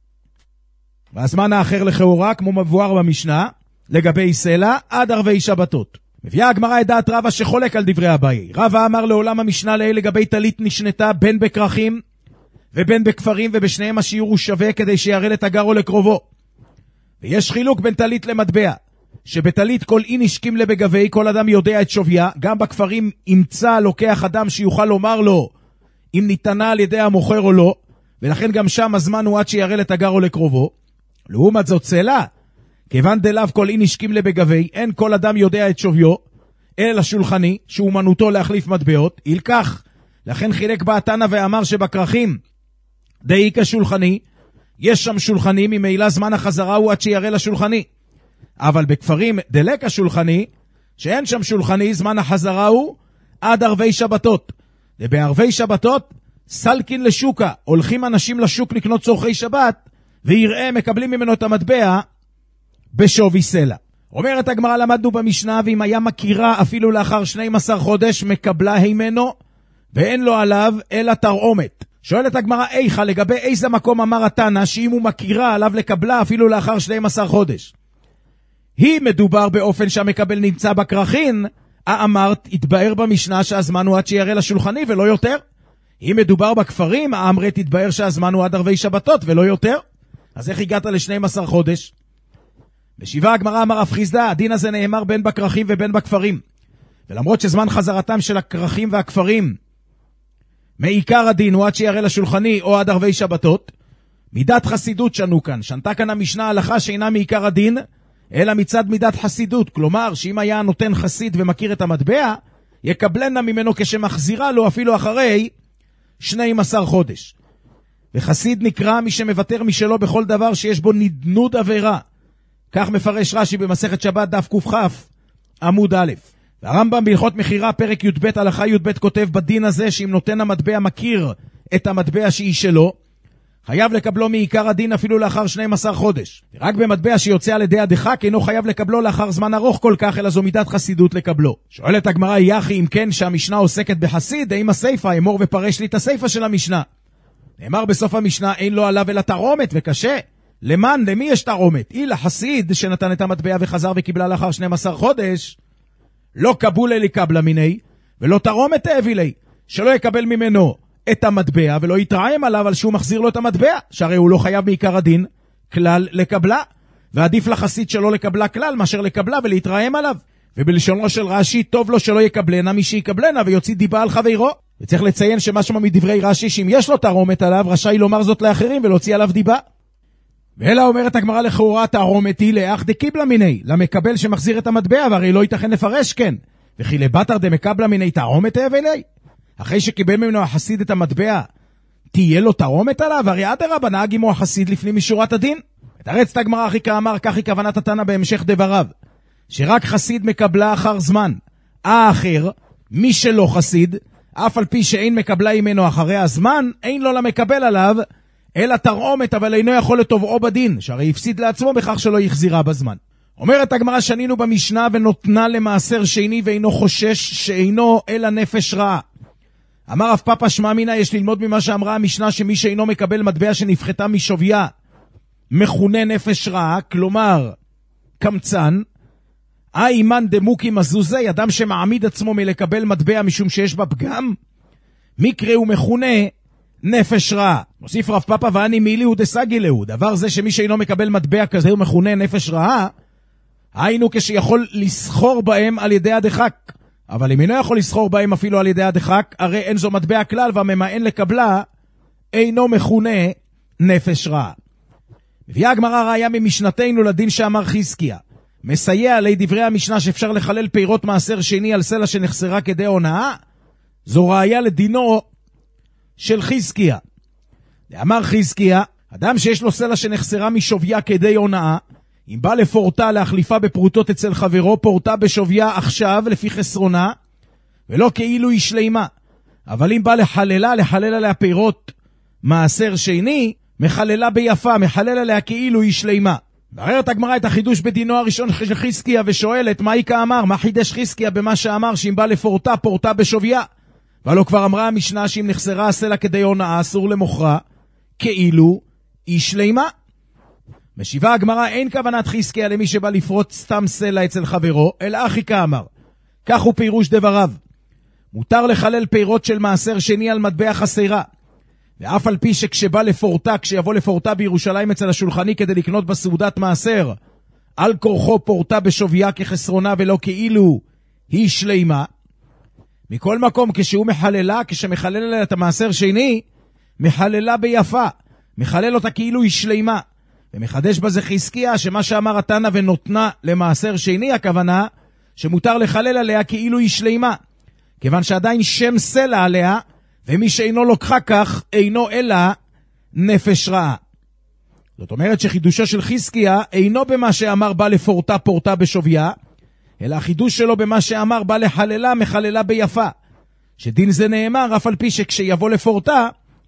והזמן האחר לכאורה, כמו מבואר במשנה, לגבי סלע עד ערבי שבתות. מביאה הגמרא את דעת רבא שחולק על דברי אביי. רבא אמר לעולם המשנה לעיל לגבי טלית נשנתה בין בכרכים ובין בכפרים, ובשניהם השיעור הוא שווה כדי שיראה לתגר או לקרובו. ויש חילוק בין טלית למטבע, שבטלית כל אי נשקים לבגבי, כל אדם יודע את שוויה. גם בכפרים ימצא לוקח אדם שיוכל לומר לו אם ניתנה על ידי המוכר או לא, ולכן גם שם הזמן הוא עד שיראה לתגר או לקרובו. לעומת זאת סלע, כיוון דלאו כל אי נשקים לבגבי, אין כל אדם יודע את שוויו, אלא לשולחני, שאומנותו להחליף מטבעות, ילקח. לכן חילק בה התנא ואמר שבכרכים דאי כשולחני, יש שם שולחני, ממילא זמן החזרה הוא עד שיראה לשולחני. אבל בכפרים דלק השולחני, שאין שם שולחני, זמן החזרה הוא עד ערבי שבתות. ובערבי שבתות סלקין לשוקה, הולכים אנשים לשוק לקנות צורכי שבת, ויראה מקבלים ממנו את המטבע בשווי סלע. אומרת הגמרא, למדנו במשנה, ואם היה מכירה אפילו לאחר 12 חודש מקבלה הימנו, ואין לו עליו אלא תרעומת. שואלת הגמרא, איכה, לגבי איזה מקום אמר התנא שאם הוא מכירה עליו לקבלה אפילו לאחר 12 חודש? היא מדובר באופן שהמקבל נמצא בכרכים, אמרת, התבאר במשנה שהזמן הוא עד שיראה לשולחני ולא יותר. אם מדובר בכפרים, אמרת, התבאר שהזמן הוא עד ערבי שבתות ולא יותר. אז איך הגעת ל12 חודש? בשיבה הגמרא אמר רב חיסדא, הדין הזה נאמר בין בכרכים ובין בכפרים. ולמרות שזמן חזרתם של הכרכים והכפרים מעיקר הדין הוא עד שיראה לשולחני או עד ערבי שבתות, מידת חסידות שנו כאן. שנתה כאן המשנה הלכה שאינה מעיקר הדין, אלא מצד מידת חסידות. כלומר, שאם היה נותן חסיד ומכיר את המטבע, יקבלנה ממנו כשמחזירה לו אפילו אחרי 12 חודש. וחסיד נקרא מי שמוותר משלו בכל דבר שיש בו נדנוד עבירה. כך מפרש רש"י במסכת שבת דף קכ עמוד א'. והרמב"ם בהלכות מחירה פרק י"ב הלכה י"ב כותב בדין הזה שאם נותן המטבע מכיר את המטבע שהיא שלו, חייב לקבלו מעיקר הדין אפילו לאחר 12 חודש. ורק במטבע שיוצא על ידי הדחק אינו חייב לקבלו לאחר זמן ארוך כל כך, אלא זו מידת חסידות לקבלו. שואלת הגמרא, יחי אם כן שהמשנה עוסקת בחסיד, האם הסייפה, אמור ופרש לי את הסייפה של המשנה. נאמר בסוף המשנה, אין לו עליו אלא תרעומת, וקשה. למען, למי יש תרעומת? היא לחסיד שנתן את המטבע וחזר וקיבלה לאחר 12 חודש, לא קבולה לקבלה מיני, ולא תרעומת האבי לי, שלא יקבל ממנו את המטבע, ולא יתרעם עליו על שהוא מחזיר לו את המטבע, שהרי הוא לא חייב מעיקר הדין כלל לקבלה, ועדיף לחסיד שלא לקבלה כלל, מאשר לקבלה ולהתרעם עליו. ובלשונו של רש"י, טוב לו שלא יקבלנה מי שיקבלנה, ויוציא דיבה על חברו. וצריך לציין שמשמע מדברי רש"י, שאם יש לו תרעומת עליו, רשאי לומר זאת לאחרים ולהוציא עליו דיבה. ואלה אומרת הגמרא לכאורה, תרעומת היא לאח דקיבלה מיני, למקבל שמחזיר את המטבע, והרי לא ייתכן לפרש כן. וכי לבטר דמקבלה מיני תרעומת האבלי? אחרי שקיבל ממנו החסיד את המטבע, תהיה לו תרעומת עליו? הרי אדרבה נהג עמו החסיד לפנים משורת הדין. מתרצת הגמרא אחי כאמר, כך היא כוונת התנא בהמשך דבריו, שרק חסיד מקבלה אחר זמן. האחר, מי שלא חסיד, אף על פי שאין מקבלה ממנו אחרי הזמן, אין לו למקבל עליו אלא תרעומת, אבל אינו יכול לתובעו בדין, שהרי הפסיד לעצמו בכך שלא יחזירה בזמן. אומרת הגמרא, שנינו במשנה ונותנה למעשר שני ואינו חושש שאינו אלא נפש רעה. אמר רב פאפא שמע מינה, יש ללמוד ממה שאמרה המשנה שמי שאינו מקבל מטבע שנפחתה משוויה מכונה נפש רעה, כלומר קמצן. אימן דמוקי מזוזי, אדם שמעמיד עצמו מלקבל מטבע משום שיש בה פגם, מקרה הוא מכונה נפש רעה. מוסיף רב פאפה ואני מילי הוא דסגי להוא. דבר זה שמי שאינו מקבל מטבע כזה הוא מכונה נפש רעה, היינו כשיכול לסחור בהם על ידי הדחק. אבל אם אינו יכול לסחור בהם אפילו על ידי הדחק, הרי אין זו מטבע כלל, והממאן לקבלה אינו מכונה נפש רעה. מביאה הגמרא ראיה ממשנתנו לדין שאמר חזקיה. מסייע עלי דברי המשנה שאפשר לחלל פירות מעשר שני על סלע שנחסרה כדי הונאה, זו ראיה לדינו של חזקיה. אמר חזקיה, אדם שיש לו סלע שנחסרה משוויה כדי הונאה, אם בא לפורטה להחליפה בפרוטות אצל חברו, פורטה בשוויה עכשיו לפי חסרונה, ולא כאילו היא שלימה. אבל אם בא לחלל עליה פירות מעשר שני, מחללה ביפה, מחלל עליה כאילו היא שלימה. בררת הגמרא את החידוש בדינו הראשון של חזקיה ושואלת, מה איקה אמר? מה חידש חזקיה במה שאמר שאם בא לפורטה, פורטה בשוויה? ולא כבר אמרה המשנה שאם נחסרה הסלע כדי הונאה, אסור למוכרה, כאילו היא שלימה. משיבה הגמרא, אין כוונת חזקיה למי שבא לפרוט סתם סלע אצל חברו, אלא אחי כאמר. כך הוא פירוש דבריו. מותר לחלל פירות של מעשר שני על מטבע חסרה. ואף על פי שכשבא לפורטה, כשיבוא לפורטה בירושלים אצל השולחני כדי לקנות בסעודת מעשר, על כורחו פורטה בשוויה כחסרונה ולא כאילו היא שלימה. מכל מקום, כשהוא מחללה, כשמחלל עליה את המעשר שני, מחללה ביפה, מחלל אותה כאילו היא שלימה. ומחדש בזה חזקיה שמה שאמר התנא ונותנה למעשר שני, הכוונה שמותר לחלל עליה כאילו היא שלימה, כיוון שעדיין שם סלע עליה, ומי שאינו לוקחה כך אינו אלא נפש רעה. זאת אומרת שחידושו של חזקיה אינו במה שאמר בא לפורטה פורטה בשוויה, אלא החידוש שלו במה שאמר בא לחללה מחללה ביפה, שדין זה נאמר אף על פי שכשיבוא לפורטה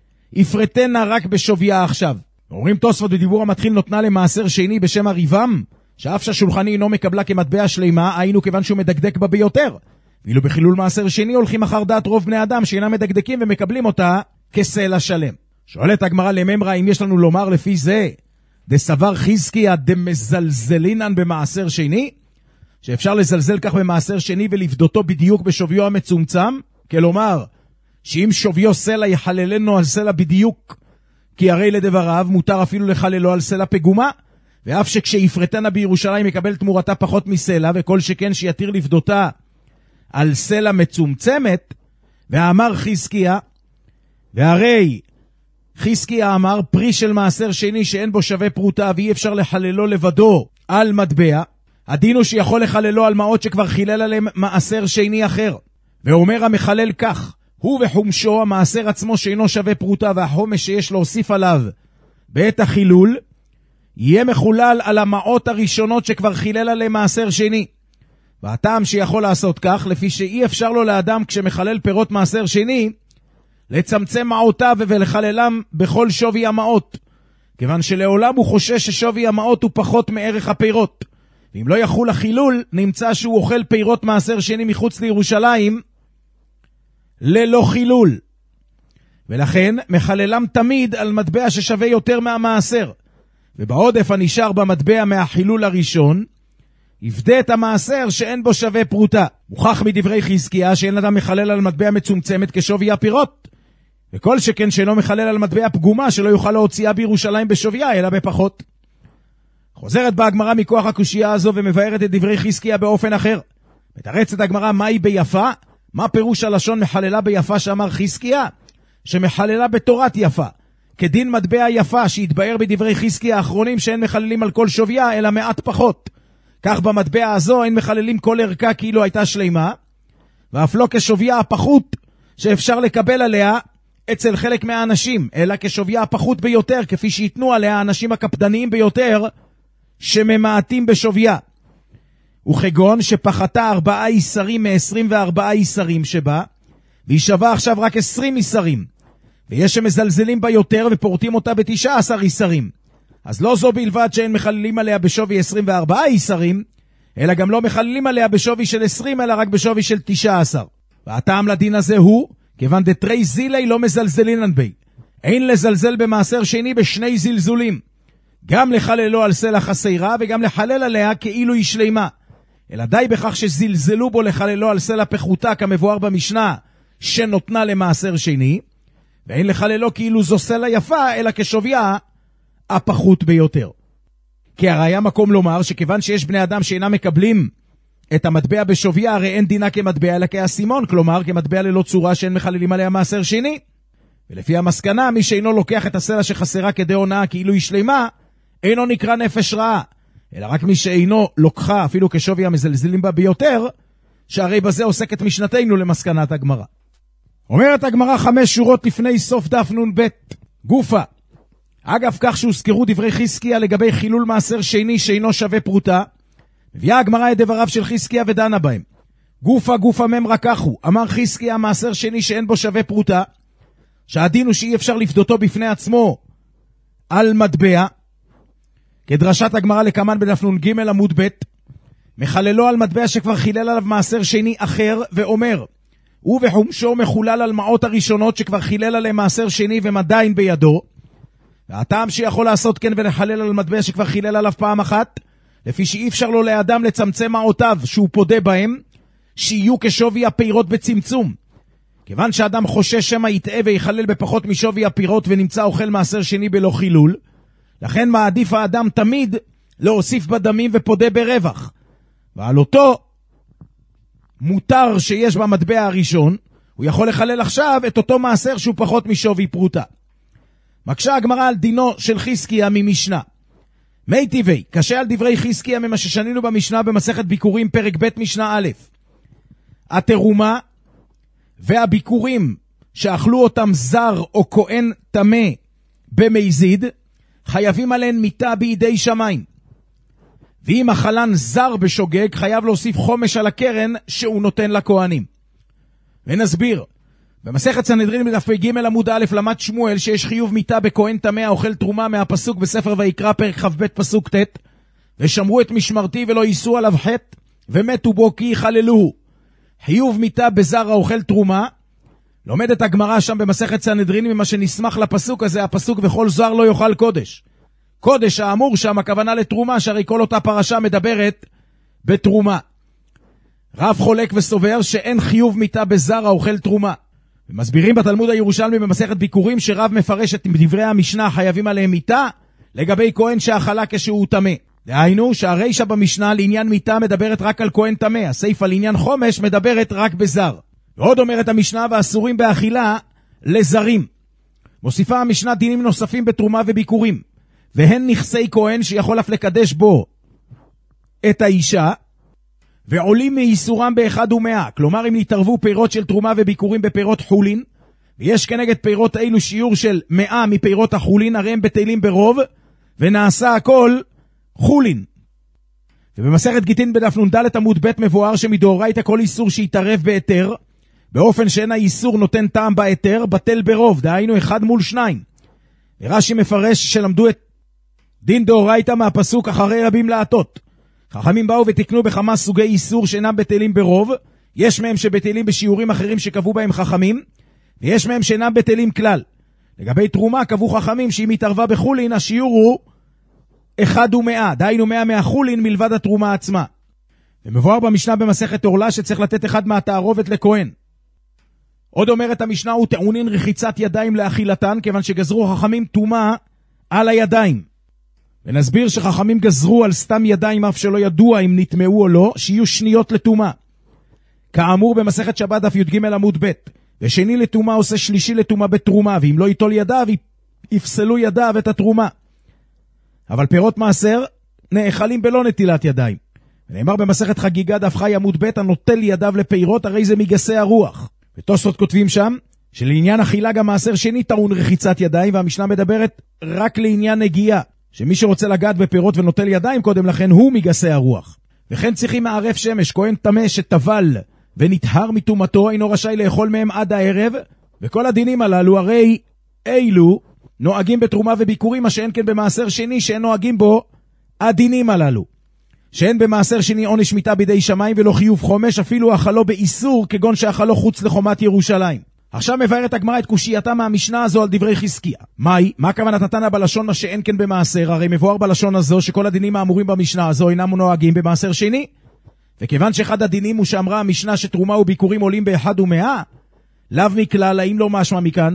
יפרטנה רק בשוויה עכשיו. אומרים תוספות בדיבור המתחיל נותנה למעשר שני בשם הריבם, שאף שהשולחני אינו מקבלה כמטבע שלימה, היינו כיוון שהוא מדקדק בה ביותר. ואילו בחילול מעשר שני הולכים אחר דעת רוב בני אדם שאינם מדקדקים ומקבלים אותה כסלע שלם. שואלת הגמרא לממרא, אם יש לנו לומר לפי זה דסבר חזקיה דמזלזלינן במעשר שני, שאפשר לזלזל כך במעשר שני ולפדותו בדיוק בשוויו המצומצם, כלומר שאם שוויו סלע יחללנו על סלע בדיוק, כי הרי לדבריו מותר אפילו לחללו על סלע פגומה, ואף שכשיפרטנה בירושלים יקבל תמורתה פחות מסלע, וכל שכן שיתיר לפדותה על סלע מצומצמת. ואמר חזקיה, והרי חזקיה אמר פרי של מעשר שני שאין בו שווה פרוטה ואי אפשר לחללו לבדו על מטבע, הדין הוא שיכול לחללו על מעות שכבר חילל עליהם מעשר שני אחר. ואומר המחלל כך, הוא וחומשו המעשר עצמו שאינו שווה פרוטה והחומש שיש להוסיף עליו בעת החילול יהיה מחולל על המעות הראשונות שכבר חילל עליהם מעשר שני. והטעם שיכול לעשות כך, לפי שאי אפשר לו לאדם כשמחלל פירות מעשר שני לצמצם מעותיו ולחללם בכל שווי המעות, כיוון שלעולם הוא חושש ששווי המעות הוא פחות מערך הפירות. ואם לא יחול החילול, נמצא שהוא אוכל פירות מעשר שני מחוץ לירושלים ללא חילול, ולכן מחללם תמיד על מטבע ששווה יותר מהמעשר, ובעודף הנשאר במטבע מהחילול הראשון יפדה את המעשר שאין בו שווה פרוטה. מוכח מדברי חזקיה שאין אדם מחלל על מטבע מצומצמת כשווי הפירות, וכל שכן שאינו מחלל על מטבע פגומה שלא יוכל להוציאה בירושלים בשוויה אלא בפחות. חוזרת בה הגמרא מכוח הקושייה הזו ומבארת את דברי חזקיה באופן אחר. מתרצת הגמרא מהי ביפה, מה פירוש הלשון מחללה ביפה שאמר חזקיה? שמחללה בתורת יפה, כדין מטבע יפה שהתבאר בדברי חזקיה האחרונים שאין מחללים על כל שוויה אלא מעט פחות. כך במטבע הזו אין מחללים כל ערכה כאילו הייתה שלימה, ואף לא כשוויה הפחות שאפשר לקבל עליה אצל חלק מהאנשים, אלא כשוויה הפחות ביותר כפי שיתנו עליה האנשים הקפדניים ביותר שממעטים בשוויה. וכגון שפחתה 4 איסרים מ-24 איסרים שבה, והיא שווה עכשיו רק 20 איסרים, ויש שמזלזלים בה יותר ופורטים אותה ב-19 איסרים. אז לא זו בלבד שאין מחללים עליה בשווי 24 איסרים, אלא גם לא מחללים עליה בשווי של 20, אלא רק בשווי של 19. והטעם לדין הזה הוא, כיוון דתרי זילי לא מזלזלינן בי. אין לזלזל במעשר שני בשני זלזולים. גם לחללו על סלע חסרה וגם לחלל עליה כאילו היא שלימה. אלא די בכך שזלזלו בו לחללו על סלע פחותה כמבואר במשנה שנותנה למעשר שני, ואין לחללו כאילו זו סלע יפה, אלא כשוויה הפחות ביותר. כי הרי היה מקום לומר שכיוון שיש בני אדם שאינם מקבלים את המטבע בשוויה, הרי אין דינה כמטבע אלא כאסימון, כלומר כמטבע ללא צורה שאין מחללים עליה מעשר שני. ולפי המסקנה, מי שאינו לוקח את הסלע שחסרה כדי הונאה כאילו היא שלמה, אינו נקרא נפש רעה, אלא רק מי שאינו לוקחה אפילו כשווי המזלזלים בה ביותר, שהרי בזה עוסקת משנתנו למסקנת הגמרא. אומרת הגמרא 5 שורות לפני סוף דף נ"ב, גופה. אגב כך שהוזכרו דברי חזקיה לגבי חילול מעשר שני שאינו שווה פרוטה, מביאה הגמרא את דבריו של חזקיה ודנה בהם. גופה ממרה כחו, אמר חזקיה מעשר שני שאין בו שווה פרוטה, שהדין הוא שאי אפשר לפדותו בפני עצמו על מטבע, כדרשת הגמרא לקמן בדף נ"ג עמוד ב', מחללו על מטבע שכבר חילל עליו מעשר שני אחר, ואומר, הוא וחומשו מחולל על מעות הראשונות שכבר חילל עליהם מעשר שני והם עדיין בידו, והטעם שיכול לעשות כן ולחלל על מטבע שכבר חילל עליו פעם אחת, לפי שאי אפשר לו לאדם לצמצם מעותיו שהוא פודה בהם, שיהיו כשווי הפירות בצמצום. כיוון שאדם חושש שמה יטעה ויחלל בפחות משווי הפירות ונמצא אוכל מעשר שני בלא חילול, לכן מעדיף האדם תמיד להוסיף בדמים ופודה ברווח. ועל אותו מותר שיש במטבע הראשון, הוא יכול לחלל עכשיו את אותו מעשר שהוא פחות משווי פרוטה. מקשה הגמרא על דינו של חזקיה ממשנה. מי טבעי, קשה על דברי חזקיה ממה ששנינו במשנה במסכת ביקורים פרק ב' משנה א'. התרומה והביקורים שאכלו אותם זר או כהן טמא במזיד, חייבים עליהן מיתה בידי שמיים. ואם אכלן זר בשוגג, חייב להוסיף חומש על הקרן שהוא נותן לכהנים. ונסביר. במסכת סנהדרין בדף פ"ג עמוד א' למד שמואל שיש חיוב מיתה בכהן טמא האוכל תרומה מהפסוק בספר ויקרא פרק כ"ב פסוק ט', ושמרו את משמרתי ולא יישאו עליו חטא ומתו בו כי יחללוהו. חיוב מיתה בזר האוכל תרומה. לומדת הגמרא שם במסכת סנהדרין ממה שנשמח לפסוק הזה, הפסוק וכל זר לא יאכל קודש. קודש האמור שם הכוונה לתרומה, שהרי כל אותה פרשה מדברת בתרומה. רב חולק וסובר שאין חיוב מיתה בזר האוכל תרומה. ומסבירים בתלמוד הירושלמי במסכת ביקורים שרב מפרש את דברי המשנה חייבים עליהם מיתה לגבי כהן שאכלה כשהוא טמא. דהיינו שהרישה במשנה לעניין מיתה מדברת רק על כהן טמא, הסיפה לעניין חומש מדברת רק בזר. ועוד אומרת המשנה ואסורים באכילה לזרים. מוסיפה המשנה דינים נוספים בתרומה וביקורים, והן נכסי כהן שיכול אף לקדש בו את האישה, ועולים מאיסורם באחד ומאה, כלומר אם נתערבו פירות של תרומה וביקורים בפירות חולין, ויש כנגד פירות אילו שיעור של 100 מפירות החולין, הרי הם בטלים ברוב, ונעשה הכל חולין. ובמסכת גיטין בדף נ"ד עמוד ב' מבואר שמדאורייתא כל איסור שיתערב בהיתר, באופן שאין האיסור נותן טעם בהיתר, בטל ברוב, דהיינו 1 מול 2. ורש"י מפרש שלמדו את דין דאורייתא מהפסוק אחרי רבים לעטות. חכמים באו ותקנו בכמה סוגי איסור שאינם בטלים ברוב, יש מהם שבטלים בשיעורים אחרים שקבעו בהם חכמים, ויש מהם שאינם בטלים כלל. לגבי תרומה קבעו חכמים שאם התערבה בחולין השיעור הוא 1 ומאה, דהיינו 100 מהחולין מלבד התרומה עצמה. ומבואר במשנה במסכת עורלה שצריך לתת 1 מהתערובת לכהן. עוד אומרת המשנה הוא טעונין רחיצת ידיים לאכילתן, כיוון שגזרו חכמים טומאה על הידיים. ונסביר שחכמים גזרו על סתם ידיים אף שלא ידוע אם נטמעו או לא, שיהיו שניות לטומאה. כאמור במסכת שבת דף י"ג עמוד ב', ושני לטומאה עושה שלישי לטומאה בתרומה, ואם לא ייטול ידיו יפסלו ידיו את התרומה. אבל פירות מעשר נאכלים בלא נטילת ידיים. ונאמר במסכת חגיגה דף חי עמוד ב', הנוטל ידיו לפירות הרי זה מגסי הרוח. ותוספות כותבים שם שלעניין אכילה גם מעשר שני טעון רחיצת ידיים, והמשנה מדברת רק לעניין נגיעה, שמי שרוצה לגעת בפירות ונוטל ידיים קודם לכן הוא מגסי הרוח. וכן צריכים מערף שמש, כהן טמא שטבל ונטהר מטומאתו אינו רשאי לאכול מהם עד הערב, וכל הדינים הללו הרי אילו נוהגים בתרומה וביקורים, מה שאין כן במעשר שני שאין נוהגים בו הדינים הללו. שאין במעשר שני עונש מיתה בידי שמיים ולא חיוב חומש, אפילו אכלו באיסור כגון שאכלו חוץ לחומת ירושלים. עכשיו מבארת הגמרא את קושייתה מהמשנה הזו על דברי חזקיה. מה כוונת התנא בלשון מה שאין כן במעשר? הרי מבואר בלשון הזו שכל הדינים האמורים במשנה הזו אינם נוהגים במעשר שני, וכיוון שאחד הדינים הוא שאמרה המשנה שתרומה וביקורים עולים ב1 ומאה, לאו מכלל, האם לא משמע מכאן?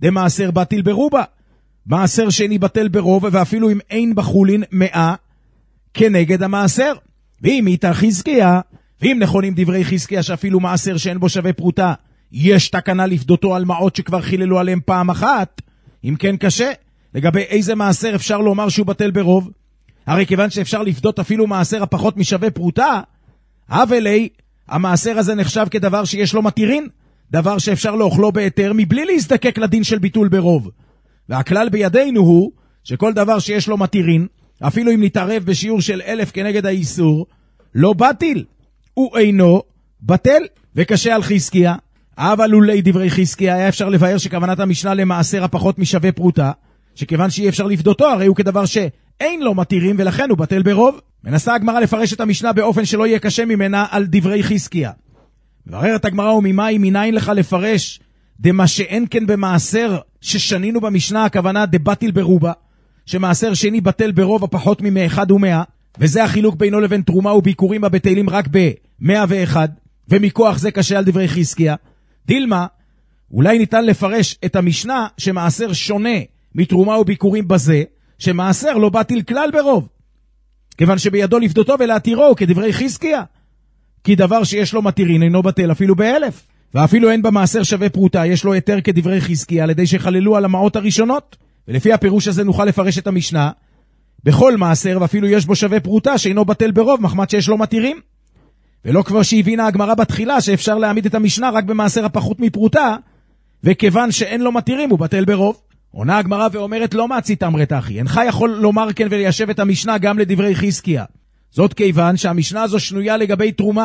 דמעשר בטיל ברובה. מעשר שני בטל ברוב, ואפילו אם אין בחולין 100 כנגד המעשר. ואם איתה חזקיה, ואם נכונים דברי חזקיה שאפילו מעשר שאין בו שווה פרוטה, יש תקנה לפדותו על מעות שכבר חיללו עליהם פעם אחת, אם כן קשה. לגבי איזה מעשר אפשר לומר שהוא בטל ברוב? הרי כיוון שאפשר לפדות אפילו מעשר הפחות משווה פרוטה, אבלי, המעשר הזה נחשב כדבר שיש לו מתירין, דבר שאפשר לאוכלו בהיתר מבלי להזדקק לדין של ביטול ברוב. והכלל בידינו הוא שכל דבר שיש לו מתירין, אפילו אם נתערב בשיעור של 1000 כנגד האיסור, לא בטיל, הוא אינו בטל. וקשה על חזקיה, אבל לולי דברי חזקיה היה אפשר לבאר שכוונת המשנה למעשר הפחות משווה פרוטה, שכיוון שאי אפשר לפדותו, הרי הוא כדבר שאין לו מתירים ולכן הוא בטל ברוב. מנסה הגמרא לפרש את המשנה באופן שלא יהיה קשה ממנה על דברי חזקיה. מבררת הגמרא וממאי מניין לך לפרש דמה שאין כן במעשר ששנינו במשנה, הכוונה דבטיל ברובה, שמעשר שני בטל ברוב הפחות מ-100 ו-100, וזה החילוק בינו לבין תרומה וביקורים הבטלים רק ב-101, ומכוח זה קשה על דברי חזקיה. דילמה, אולי ניתן לפרש את המשנה שמעשר שונה מתרומה וביקורים בזה, שמעשר לא בטיל כלל ברוב, כיוון שבידו לפדותו ולהתירו כדברי חזקיה, כי דבר שיש לו מתירין אינו בטל אפילו ב1000, ואפילו אין במעשר שווה פרוטה, יש לו היתר כדברי חזקיה, על ידי שחללו על המעות הראשונות. ולפי הפירוש הזה נוכל לפרש את המשנה בכל מעשר, ואפילו יש בו שווה פרוטה שאינו בטל ברוב, מחמת שיש לו מתירים. ולא כבר שהבינה הגמרא בתחילה שאפשר להעמיד את המשנה רק במעשר הפחות מפרוטה, וכיוון שאין לו מתירים הוא בטל ברוב. עונה הגמרא ואומרת לא מצית אמרת אחי, אינך יכול לומר כן וליישב את המשנה גם לדברי חזקיה. זאת כיוון שהמשנה הזו שנויה לגבי תרומה,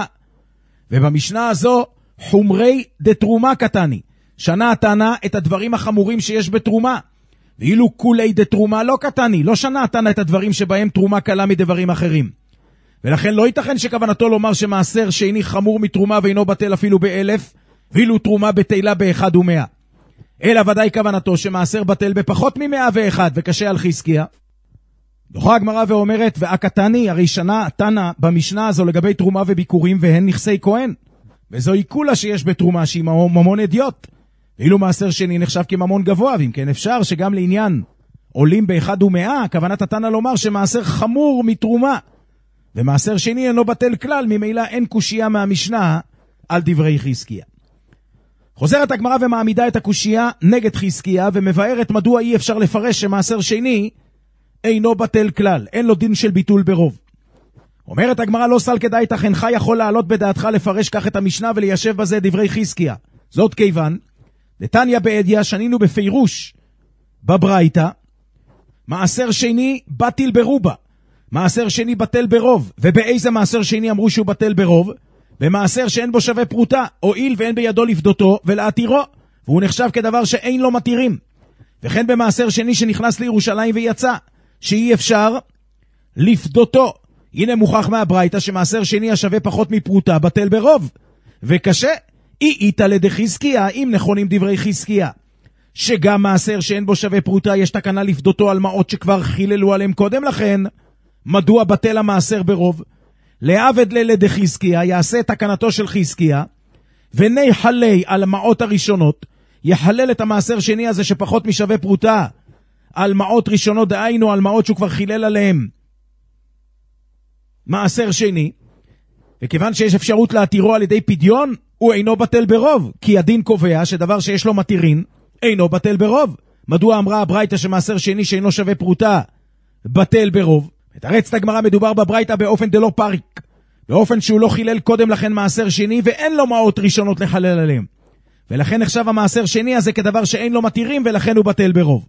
ובמשנה הזו חומרי דתרומה קטני, שנה התנה את הדברים החמורים שיש בתרומה, ואילו כולי דתרומה לא קטני, לא שנה התנה את הדברים שבהם תרומה קלה מדברים אחרים. ולכן לא ייתכן שכוונתו לומר שמעשר שאיני חמור מתרומה ואינו בטל אפילו ב1000, ואילו תרומה בטלה ב1 ו100. אלא ודאי כוונתו שמעשר בטל בפחות מ101, וקשה על חזקיה. דוחה הגמרא ואומרת, והקטני, הרי שנה תנה במשנה הזו לגבי תרומה וביקורים, והן נכסי כהן. וזוהי כולה שיש בתרומה שהיא ממון אדיוט. ואילו מעשר שני נחשב כממון גבוה, ואם כן אפשר שגם לעניין עולים ב1 ו100, כוונת התנא לומר שמעשר חמור מתרומה, ומעשר שני אינו בטל כלל, ממילא אין קושייה מהמשנה על דברי חזקיה. חוזרת הגמרא ומעמידה את הקושייה נגד חזקיה, ומבארת מדוע אי אפשר לפרש שמעשר שני אינו בטל כלל, אין לו דין של ביטול ברוב. אומרת הגמרא לא סל כדאי תכנך יכול לעלות בדעתך לפרש כך את המשנה וליישב בזה דברי חזקיה. זאת כיוון, נתניה בעדיה שנינו בפירוש בברייתא, מעשר שני בטיל ברובה, מעשר שני בטל ברוב. ובאיזה מעשר שני אמרו שהוא בטל ברוב? במעשר שאין בו שווה פרוטה, הואיל ואין בידו לפדותו ולהתירו, והוא נחשב כדבר שאין לו מתירים. וכן במעשר שני שנכנס לירושלים ויצא, שאי אפשר לפדותו. הנה מוכח מהברייתא שמעשר שני השווה פחות מפרוטה בטל ברוב. וקשה, אי איתה לדחזקיה, אם נכונים דברי חזקיה, שגם מעשר שאין בו שווה פרוטה יש תקנה לפדותו על מעות שכבר חיללו עליהם קודם לכן, מדוע בטל המעשר ברוב? לעבד לדחזקיה יעשה תקנתו של חזקיה, וני חלי על מעות הראשונות, יחלל את המעשר שני הזה שפחות משווה פרוטה על מעות ראשונות, דהיינו על מעות שהוא כבר חילל עליהם מעשר שני, וכיוון שיש אפשרות להתירו על ידי פדיון, הוא אינו בטל ברוב, כי הדין קובע שדבר שיש לו מתירין אינו בטל ברוב. מדוע אמרה הברייתא שמעשר שני שאינו שווה פרוטה בטל ברוב? מתרצת הגמרא מדובר בברייתא באופן דלא פריק, באופן שהוא לא חילל קודם לכן מעשר שני ואין לו מעות ראשונות לחלל עליהם, ולכן נחשב המעשר שני הזה כדבר שאין לו מתירים ולכן הוא בטל ברוב.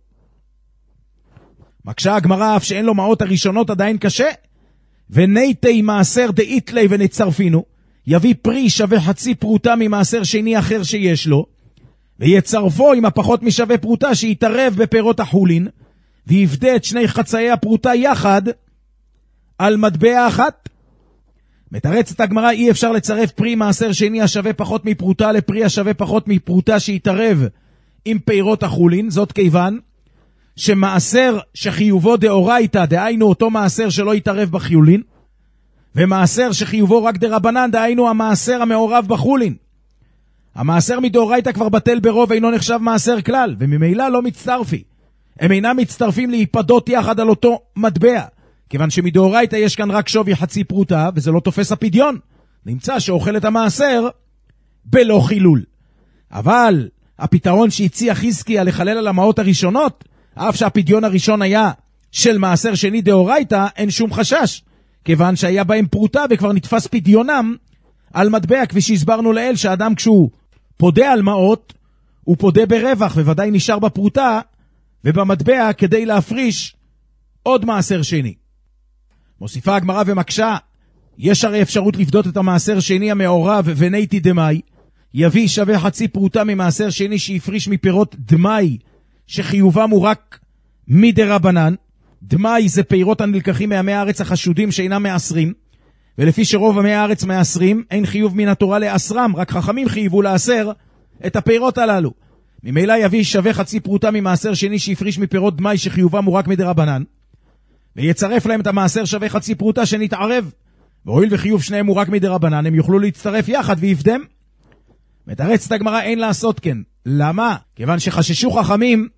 מקשה הגמרא אף שאין לו מעות הראשונות עדיין קשה, וניתי מעשר דאיתלי ונצרפינו, יביא פרי שווה חצי פרוטה ממעשר שני אחר שיש לו, ויצרפו עם הפחות משווה פרוטה שיתערב בפירות החולין, ויפדה את שני חצאי הפרוטה יחד על מטבע אחת. מתרצת הגמרא אי אפשר לצרף פרי מעשר שני השווה פחות מפרוטה לפרי השווה פחות מפרוטה שיתערב עם פירות החולין. זאת כיוון שמעשר שחיובו דאורייתא, דהיינו אותו מעשר שלא יתערב בחיולין, ומעשר שחיובו רק דרבנן, דהיינו המעשר המעורב בחולין. המעשר מדאורייתא כבר בטל ברוב, אינו נחשב מעשר כלל, וממילא לא מצטרפי. הם אינם מצטרפים להיפדות יחד על אותו מטבע, כיוון שמדאורייתא יש כאן רק שווי חצי פרוטה, וזה לא תופס הפדיון. נמצא שאוכל את המעשר בלא חילול. אבל הפתרון שהציע חזקיה לחלל על המעות הראשונות, אף שהפדיון הראשון היה של מעשר שני דאורייתא, אין שום חשש, כיוון שהיה בהם פרוטה וכבר נתפס פדיונם על מטבע, כפי שהסברנו לאל, שהאדם כשהוא פודה על מעות, הוא פודה ברווח, וודאי נשאר בפרוטה ובמטבע כדי להפריש עוד מעשר שני. מוסיפה הגמרא ומקשה, יש הרי אפשרות לפדות את המעשר שני המעורב ונייתי דמאי, יביא שווה חצי פרוטה ממעשר שני שיפריש מפירות דמאי, שחיובם הוא רק מדרבנן. דמאי זה פירות הנלקחים מעמי הארץ החשודים שאינם מעשרים, ולפי שרוב עמי הארץ מעשרים, אין חיוב מן התורה לעשרם, רק חכמים חייבו לעשר את הפירות הללו. ממילא יביא שווה חצי פרוטה ממעשר שני שיפריש מפירות דמאי שחיובם הוא רק מדרבנן, ויצרף להם את המעשר שווה חצי פרוטה שנתערב, והואיל וחיוב שניהם הוא רק מדרבנן, הם יוכלו להצטרף יחד ויפדם. מתרצת הגמרא, אין לעשות כן. למה? כיוון שחששו חכמים,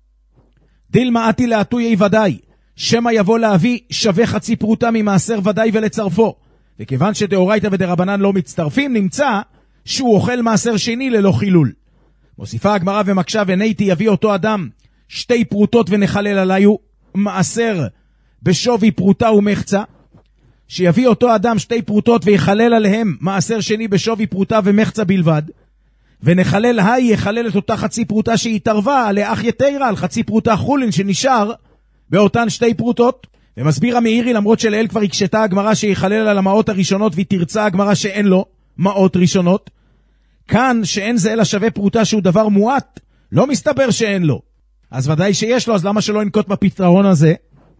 דילמה אתי להטויי ודאי, שמה יבוא להביא שווה חצי פרוטה ממעשר ודאי ולצרפו. וכיוון שדאורייתא ודרבנן לא מצטרפים, נמצא שהוא אוכל מעשר שני ללא חילול. מוסיפה הגמרא ומקשה, ונייתי יביא אותו אדם שתי פרוטות ונחלל עליו מעשר בשווי פרוטה ומחצה, שיביא אותו אדם שתי פרוטות ויחלל עליהם מעשר שני בשווי פרוטה ומחצה בלבד, ונחלל יחלל את אותה חצי פרוטה שהתערבה לאח יתירה על חצי פרוטה חולין שנשאר באותן שתי פרוטות. ומסביר המאירי, למרות שלאל כבר הקשתה הגמרא שיחלל על המעות הראשונות, והיא תרצה הגמרא שאין לו מעות ראשונות, כאן שאין זה אלא שווה פרוטה שהוא דבר מועט, לא מסתבר שאין לו, אז ודאי שיש לו, אז למה שלא ינקוט בפתרון הזה?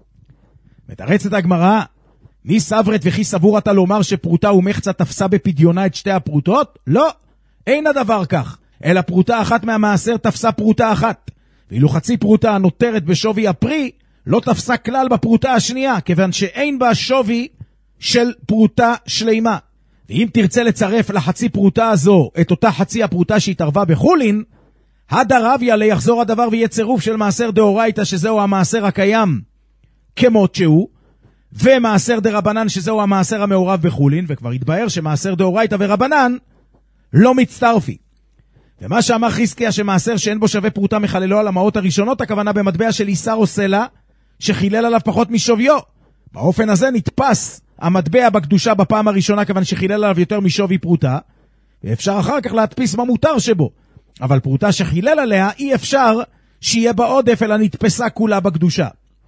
מתרצת הגמרא, מי סברת וכי סבור אתה לומר שפרוטה ומחצה תפסה בפדיונה את שתי הפרוטות? לא, אין הדבר כך, אלא פרוטה אחת מהמעשר תפסה פרוטה אחת, ואילו חצי פרוטה הנותרת בשווי הפרי לא תפסה כלל בפרוטה השנייה, כיוון שאין בה שווי של פרוטה שלימה. ואם תרצה לצרף לחצי פרוטה הזו את אותה חצי הפרוטה שהתערבה בחולין, הדרביה ליחזור הדבר ויהיה צירוף של מעשר דאורייתא שזהו המעשר הקיים כמות שהוא, ומעשר דרבנן שזהו המעשר המעורב בחולין, וכבר התבהר שמעשר דאורייתא ורבנן לא מצטרפי. ומה שאמר חזקיה שמעשר שאין בו שווה פרוטה מחללו על המעות הראשונות, הכוונה במטבע של איסר או סלע שחילל עליו פחות משוויו. באופן הזה נתפס המטבע בקדושה בפעם הראשונה כיוון שחילל עליו יותר משווי פרוטה, ואפשר אחר כך להדפיס מה מותר שבו. אבל פרוטה שחילל עליה אי אפשר שיהיה בה עודף, אלא נתפסה כולה בקדושה.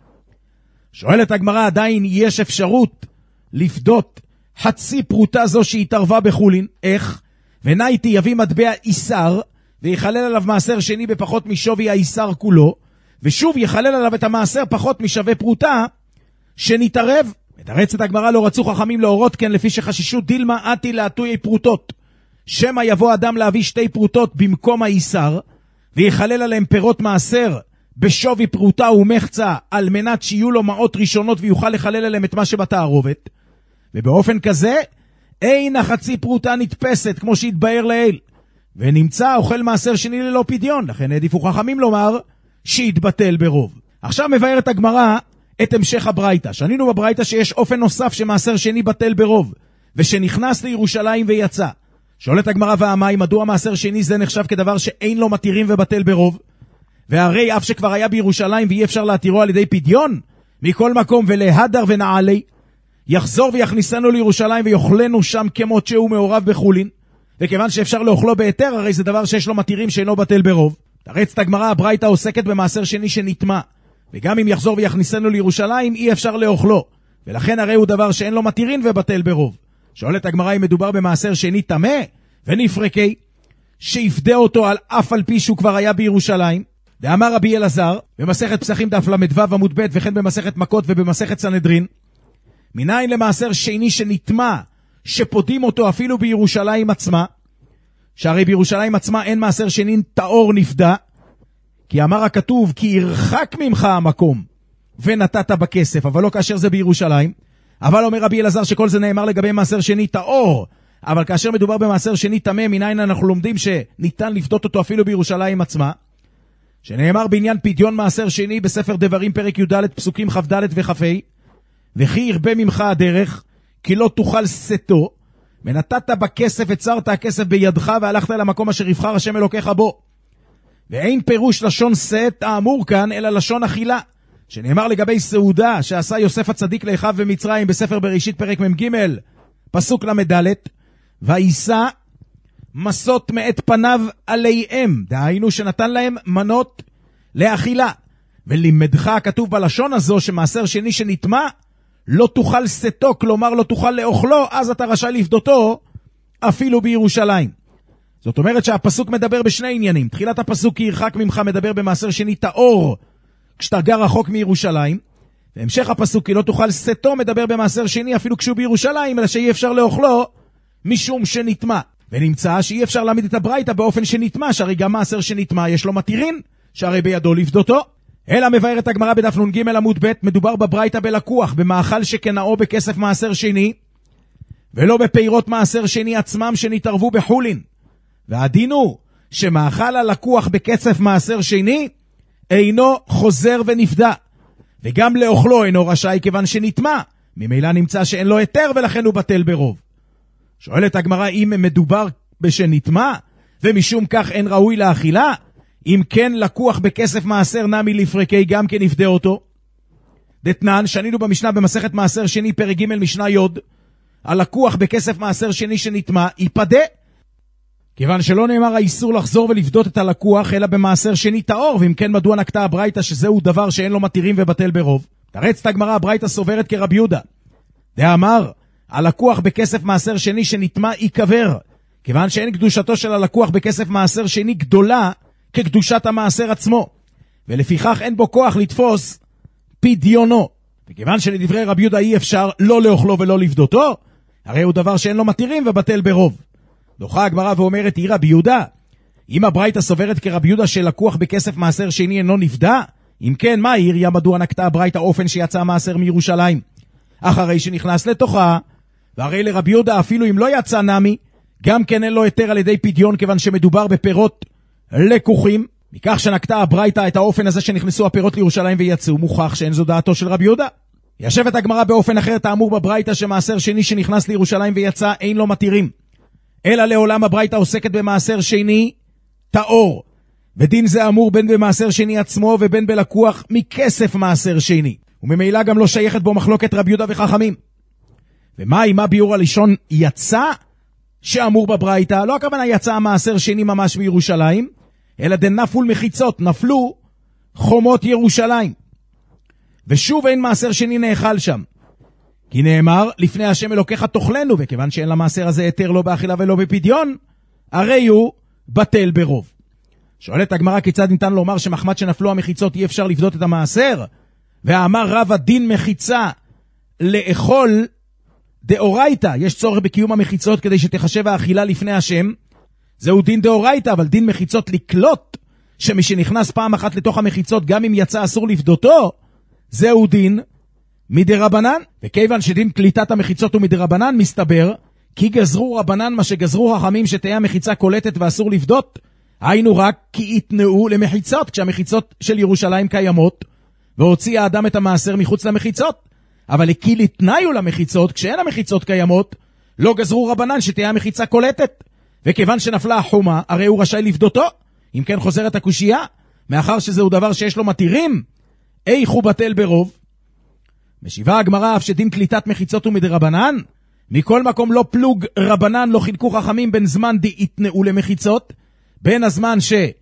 שואלת הגמרא, עדיין יש אפשרות לפדות חצי פרוטה זו שהתערבה בחולין, איך? ונייתי יביא מטבע איסר ויחלל עליו מעשר שני בפחות משווי האיסר כולו, ושוב יחלל עליו את המעשר פחות משווה פרוטה שנתערב. מתרצת הגמרא, לא רצו חכמים להורות כן, לפי שחששו דילמה אתי להטויי פרוטות, שמה יבוא אדם להביא שתי פרוטות במקום האיסר ויחלל עליהם פירות מעשר בשווי פרוטה ומחצה, על מנת שיהיו לו מעות ראשונות ויוכל לחלל עליהם את מה שבתערובת, ובאופן כזה אין החצי פרוטה נתפסת כמו שהתבהר לעיל, ונמצא אוכל מעשר שני ללא פדיון. לכן העדיפו חכמים לומר שהתבטל ברוב. עכשיו מבארת הגמרא את המשך הברייתא. שנינו בברייתא שיש אופן נוסף שמעשר שני בטל ברוב, ושנכנס לירושלים ויצא. שואלת הגמרא, והמים, מדוע מעשר שני זה נחשב כדבר שאין לו מתירים ובטל ברוב? והרי אף שכבר היה בירושלים ואי אפשר להתירו על ידי פדיון, מכל מקום ולהדר ונעלי, יחזור ויכניסנו לירושלים ויאכלנו שם כמות שהוא מעורב בחולין, וכיוון שאפשר לאכלו בהיתר, הרי זה דבר שיש לו מתירים שאינו בטל ברוב. תרצת הגמרא, הברייתא עוסקת במעשר שני שנטמע, וגם אם יחזור ויכניסנו לירושלים אי אפשר לאכלו, ולכן הרי הוא דבר שאין לו מתירים ובטל ברוב. שואלת הגמרא, אם מדובר במעשר שני טמא ונפרקי, שיפדה אותו על אף על פי שהוא כבר היה בירושלים. ואמר רבי אלעזר במסכת פסחים דף למדוו עמוד ב', וכן במסכת מכות ובמסכת סנהדרין, מניין למעשר שני שנטמע שפודים אותו אפילו בירושלים עצמה, שהרי בירושלים עצמה אין מעשר שני טהור נפדה, כי אמר הכתוב כי ירחק ממך המקום ונתת בכסף, אבל לא כאשר זה בירושלים. אבל אומר רבי אלעזר שכל זה נאמר לגבי מעשר שני טהור, אבל כאשר מדובר במעשר שני טמא, מניין אנחנו לומדים שניתן לפדות אותו אפילו בירושלים עצמה, שנאמר בעניין פדיון מעשר שני בספר דברים פרק י"ד פסוקים כ"ד וכ"ה, וכי ירבה ממך הדרך, כי לא תוכל שתו, ונתת בכסף, הצרת הכסף בידך, והלכת אל המקום אשר יבחר השם אלוקיך בו. ואין פירוש לשון שאת האמור כאן, אלא לשון אכילה, שנאמר לגבי סעודה שעשה יוסף הצדיק לאחיו במצרים בספר בראשית פרק מ"ג, פסוק למ"ד, וישא מסות מאת פניו עליהם, דהיינו שנתן להם מנות לאכילה. ולימדך כתוב בלשון הזו שמעשר שני שנטמא, לא תוכל שתו, כלומר לא תוכל לאוכלו, אז אתה רשאי לפדותו אפילו בירושלים. זאת אומרת שהפסוק מדבר בשני עניינים. תחילת הפסוק כי ירחק ממך מדבר במעשר שני טהור כשאתה גר רחוק מירושלים, והמשך הפסוק כי לא תוכל שתו מדבר במעשר שני אפילו כשהוא בירושלים, אלא שאי אפשר לאוכלו משום שנטמא. ונמצא שאי אפשר להעמיד את הברייתא באופן שנטמא, שהרי גם מעשר שנטמא יש לו מתירין, שהרי בידו לפדותו. אלא מבארת הגמרא בדף נ"ג עמוד ב', מדובר בברייתא בלקוח, במאכל שקנאו בכסף מעשר שני, ולא בפירות מעשר שני עצמם שנתערבו בחולין. והדין הוא שמאכל הלקוח בכסף מעשר שני אינו חוזר ונפדה, וגם לאוכלו אינו רשאי כיוון שנטמא, ממילא נמצא שאין לו היתר ולכן הוא בטל ברוב. שואלת הגמרא, אם מדובר בשנטמא ומשום כך אין ראוי לאכילה, אם כן לקוח בכסף מעשר נמי לפרקי גם כן יפדה אותו. דתנן, שנינו במשנה במסכת מעשר שני פרק ג' משנה י', הלקוח בכסף מעשר שני שנטמא יפדה, כיוון שלא נאמר האיסור לחזור ולפדות את הלקוח אלא במעשר שני טהור, ואם כן מדוע נקטה הברייתא שזהו דבר שאין לו מתירים ובטל ברוב. תרצת הגמרא, הברייתא סוברת כרבי יהודה דאמר הלקוח בכסף מעשר שני שנטמא יקבר, כיוון שאין קדושתו של הלקוח בכסף מעשר שני גדולה כקדושת המעשר עצמו, ולפיכך אין בו כוח לתפוס פדיונו. וכיוון שלדברי רבי יהודה אי אפשר לא לאוכלו ולא לפדותו, הרי הוא דבר שאין לו מתירים ובטל ברוב. דוחה הגמרא ואומרת, היא רבי יהודה, אם הברייתא סוברת כרבי יהודה שלקוח בכסף מעשר שני אינו נפדה, אם כן מה העיריה מדוע נקטה הברייתא אופן שיצא מעשר מירושלים אחרי שנכנס לתוכה? והרי לרבי יהודה אפילו אם לא יצא נמי, גם כן אין לו היתר על ידי פדיון, כיוון שמדובר בפירות לקוחים. מכך שנקטה הברייתא את האופן הזה שנכנסו הפירות לירושלים ויצאו, מוכח שאין זו דעתו של רבי יהודה. ישבת הגמרא באופן אחר, תאמור בברייתא שמעשר שני שנכנס לירושלים ויצא אין לו מתירים, אלא לעולם הברייתא עוסקת במעשר שני טהור, ודין זה אמור בין במעשר שני עצמו ובין בלקוח מכסף מעשר שני, וממילא גם לא שייכת בו מחלוקת רבי יהודה וחכמים. ומה ביאור הראשון יצא שאמור בברייתא? לא הכוונה יצא המעשר שני ממש מירושלים, אלא דנפול מחיצות, נפלו חומות ירושלים, ושוב אין מעשר שני נאכל שם, כי נאמר לפני השם אלוקיך תאכלנו, וכיוון שאין למעשר הזה היתר לא באכילה ולא בפדיון, הרי הוא בטל ברוב. שואלת הגמרא, כיצד ניתן לומר שמחמת שנפלו המחיצות אי אפשר לפדות את המעשר? ואמר רב הדין מחיצה לאכול דאורייתא, יש צורך בקיום המחיצות כדי שתחשב האכילה לפני השם, זהו דין דאורייתא, אבל דין מחיצות לקלוט, שמי שנכנס פעם אחת לתוך המחיצות גם אם יצא אסור לפדותו, זהו דין מדרבנן. וכיוון שדין קליטת המחיצות הוא מדרבנן, מסתבר כי גזרו רבנן מה שגזרו חכמים שתהיה המחיצה קולטת ואסור לפדות, היינו רק כי יתנאו למחיצות, כשהמחיצות של ירושלים קיימות והוציא האדם את המעשר מחוץ למחיצות. אבל כי לתנאיו למחיצות, כשאין המחיצות קיימות, לא גזרו רבנן שתהיה המחיצה קולטת, וכיוון שנפלה החומה הרי הוא רשאי לפדותו. אם כן חוזרת הקושייה, מאחר שזהו דבר שיש לו מתירים, איך הוא בטל ברוב? משיבה הגמרא, אף שדין קליטת מחיצות הוא מדרבנן, מכל מקום לא פלוג רבנן לא חילקו חכמים בין זמן דהתנאו למחיצות, בין הזמן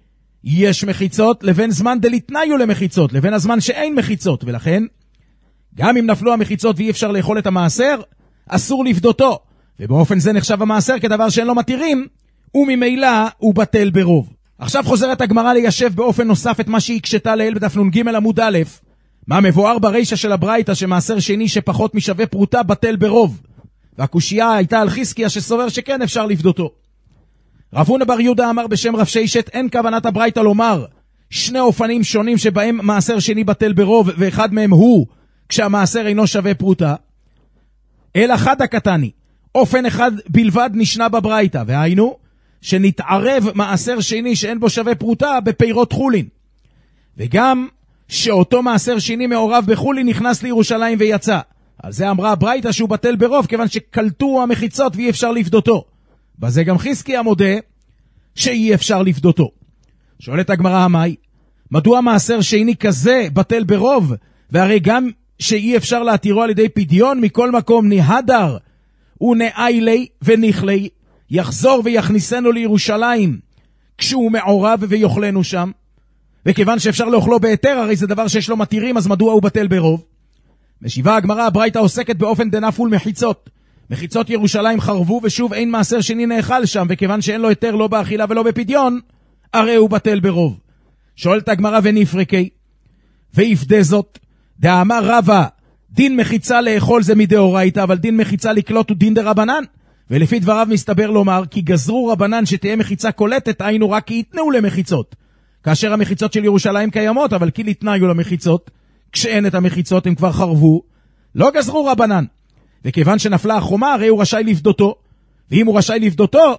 שיש מחיצות לבין זמן דלתנאיו למחיצות, לבין הזמן שאין מחיצות, ולכן גם אם נפלו המחיצות ואי אפשר לאכול את המעשר, אסור לפדותו, ובאופן זה נחשב המעשר כדבר שאין לו מתירים, וממילא הוא בטל ברוב. עכשיו חוזרת הגמרא ליישב באופן נוסף את מה שהיא הקשתה לעיל בדף נ"ג עמוד א', מה מבואר ברישה של הברייתא שמעשר שני שפחות משווה פרוטה בטל ברוב, והקושייה הייתה על חזקיה שסובר שכן אפשר לפדותו. רב הונא בר יהודה אמר בשם רב ששת, אין כוונת הברייתא לומר שני אופנים שונים שבהם מעשר שני בטל ברוב, ואחד מהם הוא כשהמעשר אינו שווה פרוטה, אלא חד הקטני, אופן אחד בלבד נשנה בברייתא, והיינו שנתערב מעשר שני שאין בו שווה פרוטה בפירות חולין. וגם שאותו מעשר שני מעורב בחולין נכנס לירושלים ויצא. על זה אמרה הברייתא שהוא בטל ברוב, כיוון שקלטו המחיצות ואי אפשר לפדותו. בזה גם חזקיה מודה שאי אפשר לפדותו. שואלת הגמרא המאי, מדוע מעשר שני כזה בטל ברוב, והרי גם שאי אפשר להתירו על ידי פדיון, מכל מקום נהדר ונאילי ונכלי, יחזור ויכניסנו לירושלים כשהוא מעורב ויאכלנו שם, וכיוון שאפשר לאכלו בהיתר, הרי זה דבר שיש לו מתירים, אז מדוע הוא בטל ברוב? משיבה הגמרא, הברייתא עוסקת באופן דנפול מחיצות. מחיצות ירושלים חרבו ושוב אין מעשר שני נאכל שם, וכיוון שאין לו היתר לא באכילה ולא בפדיון, הרי הוא בטל ברוב. שואלת הגמרא ונפרקי, ויפדה זאת, דאמר רבא, דין מחיצה לאכול זה מדאורייתא, אבל דין מחיצה לקלוט הוא דין דרבנן. ולפי דבריו מסתבר לומר, כי גזרו רבנן שתהיה מחיצה קולטת, היינו רק כי יתנאו למחיצות. כאשר המחיצות של ירושלים קיימות, אבל כי יתנאו למחיצות, כשאין את המחיצות הם כבר חרבו, לא גזרו רבנן. וכיוון שנפלה החומה, הרי הוא רשאי לפדותו. ואם הוא רשאי לפדותו,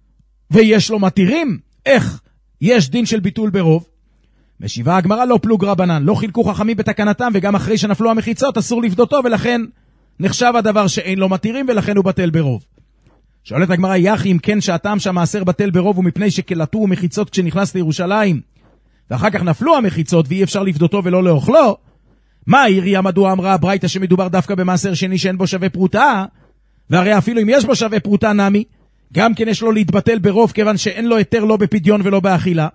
ויש לו מתירים, איך יש דין של ביטול ברוב? משיבה הגמרא, לא פלוג רבנן, לא חילקו חכמים בתקנתם, וגם אחרי שנפלו המחיצות אסור לפדותו, ולכן נחשב הדבר שאין לו מתירים, ולכן הוא בטל ברוב. שואלת הגמרא, יחי אם כן שהטעם שהמעשר בטל ברוב הוא מפני שקלטו המחיצות כשנכנס לירושלים, ואחר כך נפלו המחיצות ואי אפשר לפדותו ולא לאוכלו, מה העירייה מדוע אמרה הברייתא שמדובר דווקא במעשר שני שאין בו שווה פרוטה? והרי אפילו אם יש בו שווה פרוטה נמי, גם כן יש לו להתבטל ברוב, כיוון שאין לו היתר לא בפדיון ולא באכילה.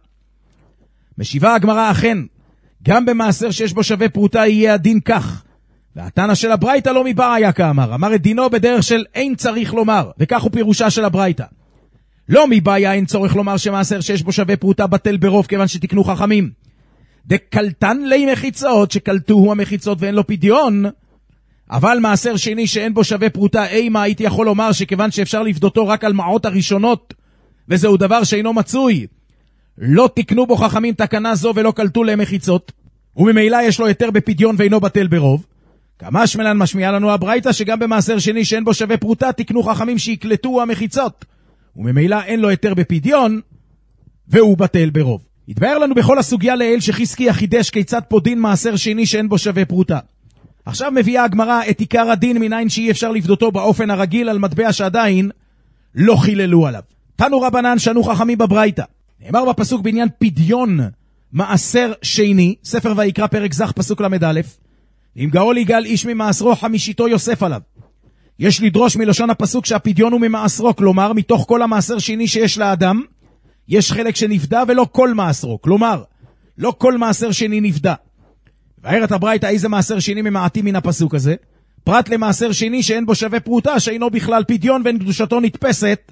משיבה הגמרא, אכן, גם במעשר שיש בו שווה פרוטה יהיה הדין כך. והתנא של הברייתא לא מבעיה כאמר, אמר את דינו בדרך של אין צריך לומר, וכך הוא פירושה של הברייתא. לא מבעיה אין צורך לומר שמעשר שיש בו שווה פרוטה בטל ברוב, כיוון שתקנו חכמים. דקלטן לי מחיצות, שקלטוהו המחיצות ואין לו פדיון, אבל מעשר שני שאין בו שווה פרוטה, אימה הייתי יכול לומר שכיוון שאפשר לפדותו רק על מעות הראשונות, וזהו דבר שאינו מצוי, לא תקנו בו חכמים תקנה זו ולא קלטו להם מחיצות, וממילא יש לו היתר בפדיון ואינו בטל ברוב. כמה שמלן משמיע לנו הברייתא שגם במעשר שני שאין בו שווה פרוטה, תקנו חכמים שיקלטו המחיצות, וממילא אין לו היתר בפדיון, והוא בטל ברוב. התבהר לנו בכל הסוגיה לעיל שחזקיה חידש כיצד פה דין מעשר שני שאין בו שווה פרוטה. עכשיו מביאה הגמרא את עיקר הדין מניין שאי אפשר לפדותו באופן הרגיל על מטבע שעדיין לא חיללו עליו. תנו רבנן שנו חכמים בברייתא. נאמר בפסוק בעניין פדיון מעשר שני, ספר ויקרא פרק זך פסוק למד א', אם גאול יגאל איש ממעשרו חמישיתו יוסף עליו. יש לדרוש מלשון הפסוק שהפדיון הוא ממעשרו, כלומר מתוך כל המעשר שני שיש לאדם, יש חלק שנפדה ולא כל מעשרו, כלומר לא כל מעשר שני נפדה. והערת הברייתא איזה מעשר שני ממעטים מן הפסוק הזה, פרט למעשר שני שאין בו שווה פרוטה, שאינו בכלל פדיון ואין קדושתו נתפסת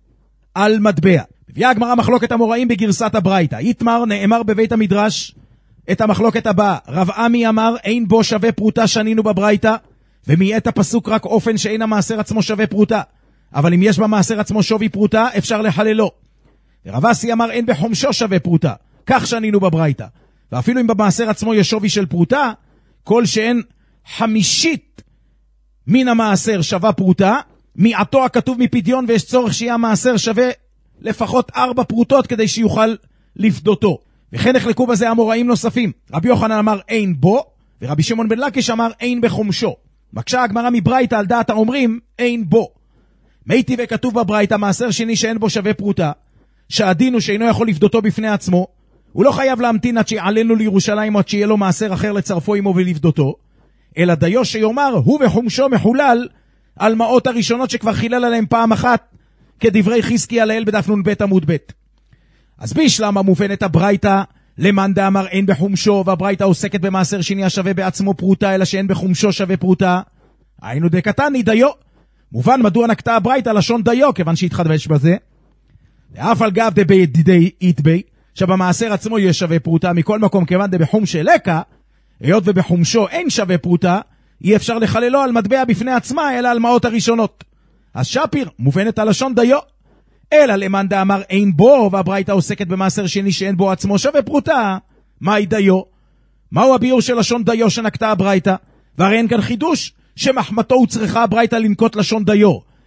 על מטבע. הביאה הגמרא מחלוקת המוראים בגרסת הברייתא. יתמר נאמר בבית המדרש את המחלוקת הבאה, רב עמי אמר אין בו שווה פרוטה שנינו בברייתא, ומיעט הפסוק רק אופן שאין המעשר עצמו שווה פרוטה, אבל אם יש במעשר עצמו שווי פרוטה אפשר לחללו. ורב אסי אמר אין בחומשו שווה פרוטה, כך שנינו בברייתא, ואפילו אם במעשר עצמו יש שווי של פרוטה, כל שאין חמישית מן המעשר שווה פרוטה, מיעטו הכתוב מפדיון, ויש צורך שיהיה המעשר שווה לפחות 4 פרוטות כדי שיוכל לפדותו. וכן החלקו בזה אמוראים נוספים. רבי יוחנן אמר אין בו, ורבי שמעון בן לקיש אמר אין בחומשו. מקשה הגמרא מברייתא על דעת האומרים אין בו. מייתי וכתוב בברייתא מעשר שני שאין בו שווה פרוטה, שהדין הוא שאינו יכול לפדותו בפני עצמו, הוא לא חייב להמתין עד שיעלנו לירושלים או עד שיהיה לו מעשר אחר לצרפו עמו ולפדותו, אלא דיו שיאמר הוא וחומשו מחולל על מעות הראשונות שכבר חילל עליהם פעם אחת, כדברי חזקיה לעיל בדף נ"ב עמוד ב'. אז בישלמה מובנת הברייתא למאן דאמר אין בחומשו, והברייתא עוסקת במעשר שני השווה בעצמו פרוטה, אלא שאין בחומשו שווה פרוטה, היינו דקתני דיו. מובן מדוע נקטה הברייתא לשון דיו, כיוון שהתחדש בזה. ואף על גב דבי איתבי, שבמעשר עצמו יש שווה פרוטה, מכל מקום כיוון דבחומשי לקה, היות ובחומשו אין שווה פרוטה, אי אפשר לחללו על מטבע בפני עצמה, אלא על מעות הראשונות. אז שפיר מובנת הלשון דיו. אלא למאן דאמר אין בו, והברייתא עוסקת במעשר שני שאין בו עצמו שווה פרוטה, מהי דיו? מהו הביאור של לשון דיו שנקטה הברייתא? והרי אין כאן חידוש שמחמתו הוא צריכה הברייתא לנקוט לשון דיו,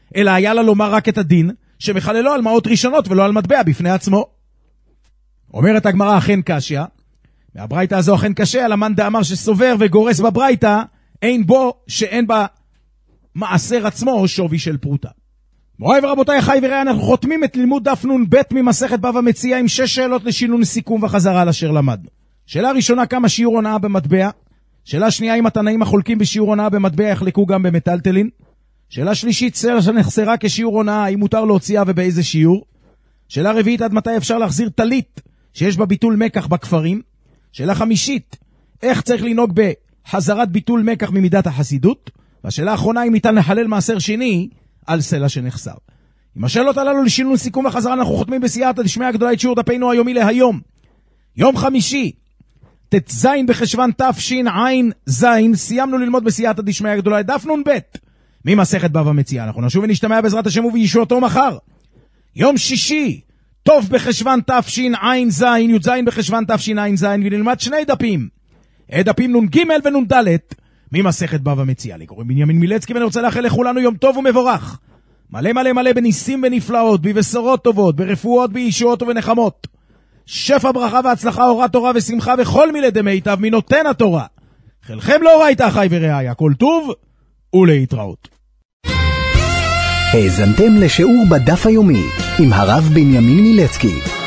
אלא היה לה לומר רק את הדין, שמחללו על מעות ראשונות ולא על מטבע בפני עצמו. אומרת הגמרא אכן קשיא, מהברייתא הזו אכן קשה, על המאן דאמר שסובר וגורס בברייתא, אין בו שאין בה מעשר עצמו או שווי של פרוטה. מוריי ורבותיי, חי וראה, אנחנו חותמים את לימוד דף נ"ב ממסכת בבא מציעא עם 6 שאלות לשינון סיכום וחזרה על אשר למדנו. שאלה ראשונה, כמה שיעור הונאה במטבע? שאלה שנייה, אם התנאים החולקים בשיעור הונאה במטבע יחלקו גם במטלטלין? שאלה שלישית, סלע שנחסרה כשיעור הונאה, האם מותר להוציאה ובאיזה שיעור? שאלה רביעית, עד מתי אפשר להחזיר טלית שיש בה ביטול מקח בכפרים? שאלה חמישית, איך צריך לנהוג בחזרת ביטול מקח ממידת החסידות? והשאלה האחרונה, אם ניתן לחלל מעשר שני על סלע שנחסר. עם השאלות הללו לשינון סיכום וחזרה, אנחנו חותמים בסייעתא דשמיא הגדולה את שיעור דפנו היומי להיום. יום חמישי, ט"ז בחשוון תשע"ז, סיימנו ללמוד בסייעתא דשמיא הגדולה את דף נ"ב ממסכת בבא מציעא. אנחנו נשוב ונשתמע בעזרת השם ובישועתו מחר. יום שישי, טוב בחשוון תשע"ז, י"ז בחשוון תשע"ז, ונלמד 2 דפים. דפים נ"ג ונ"ד ממסכת בבא מציעא. לי קוראים בנימין מילצקי, ואני רוצה לאחל לכולנו יום טוב ומבורך. מלא מלא מלא בניסים ונפלאות, בבשורות טובות, ברפואות, בישועות ובנחמות. שפע ברכה והצלחה, אורת תורה ושמחה וכל מילי דמיטב מנותן התורה. חלכם לאורייתא אחי ורעיה, כל טוב ולהתראות. האזנתם לשיעור בדף היומי עם הרב בנימין מילצקי.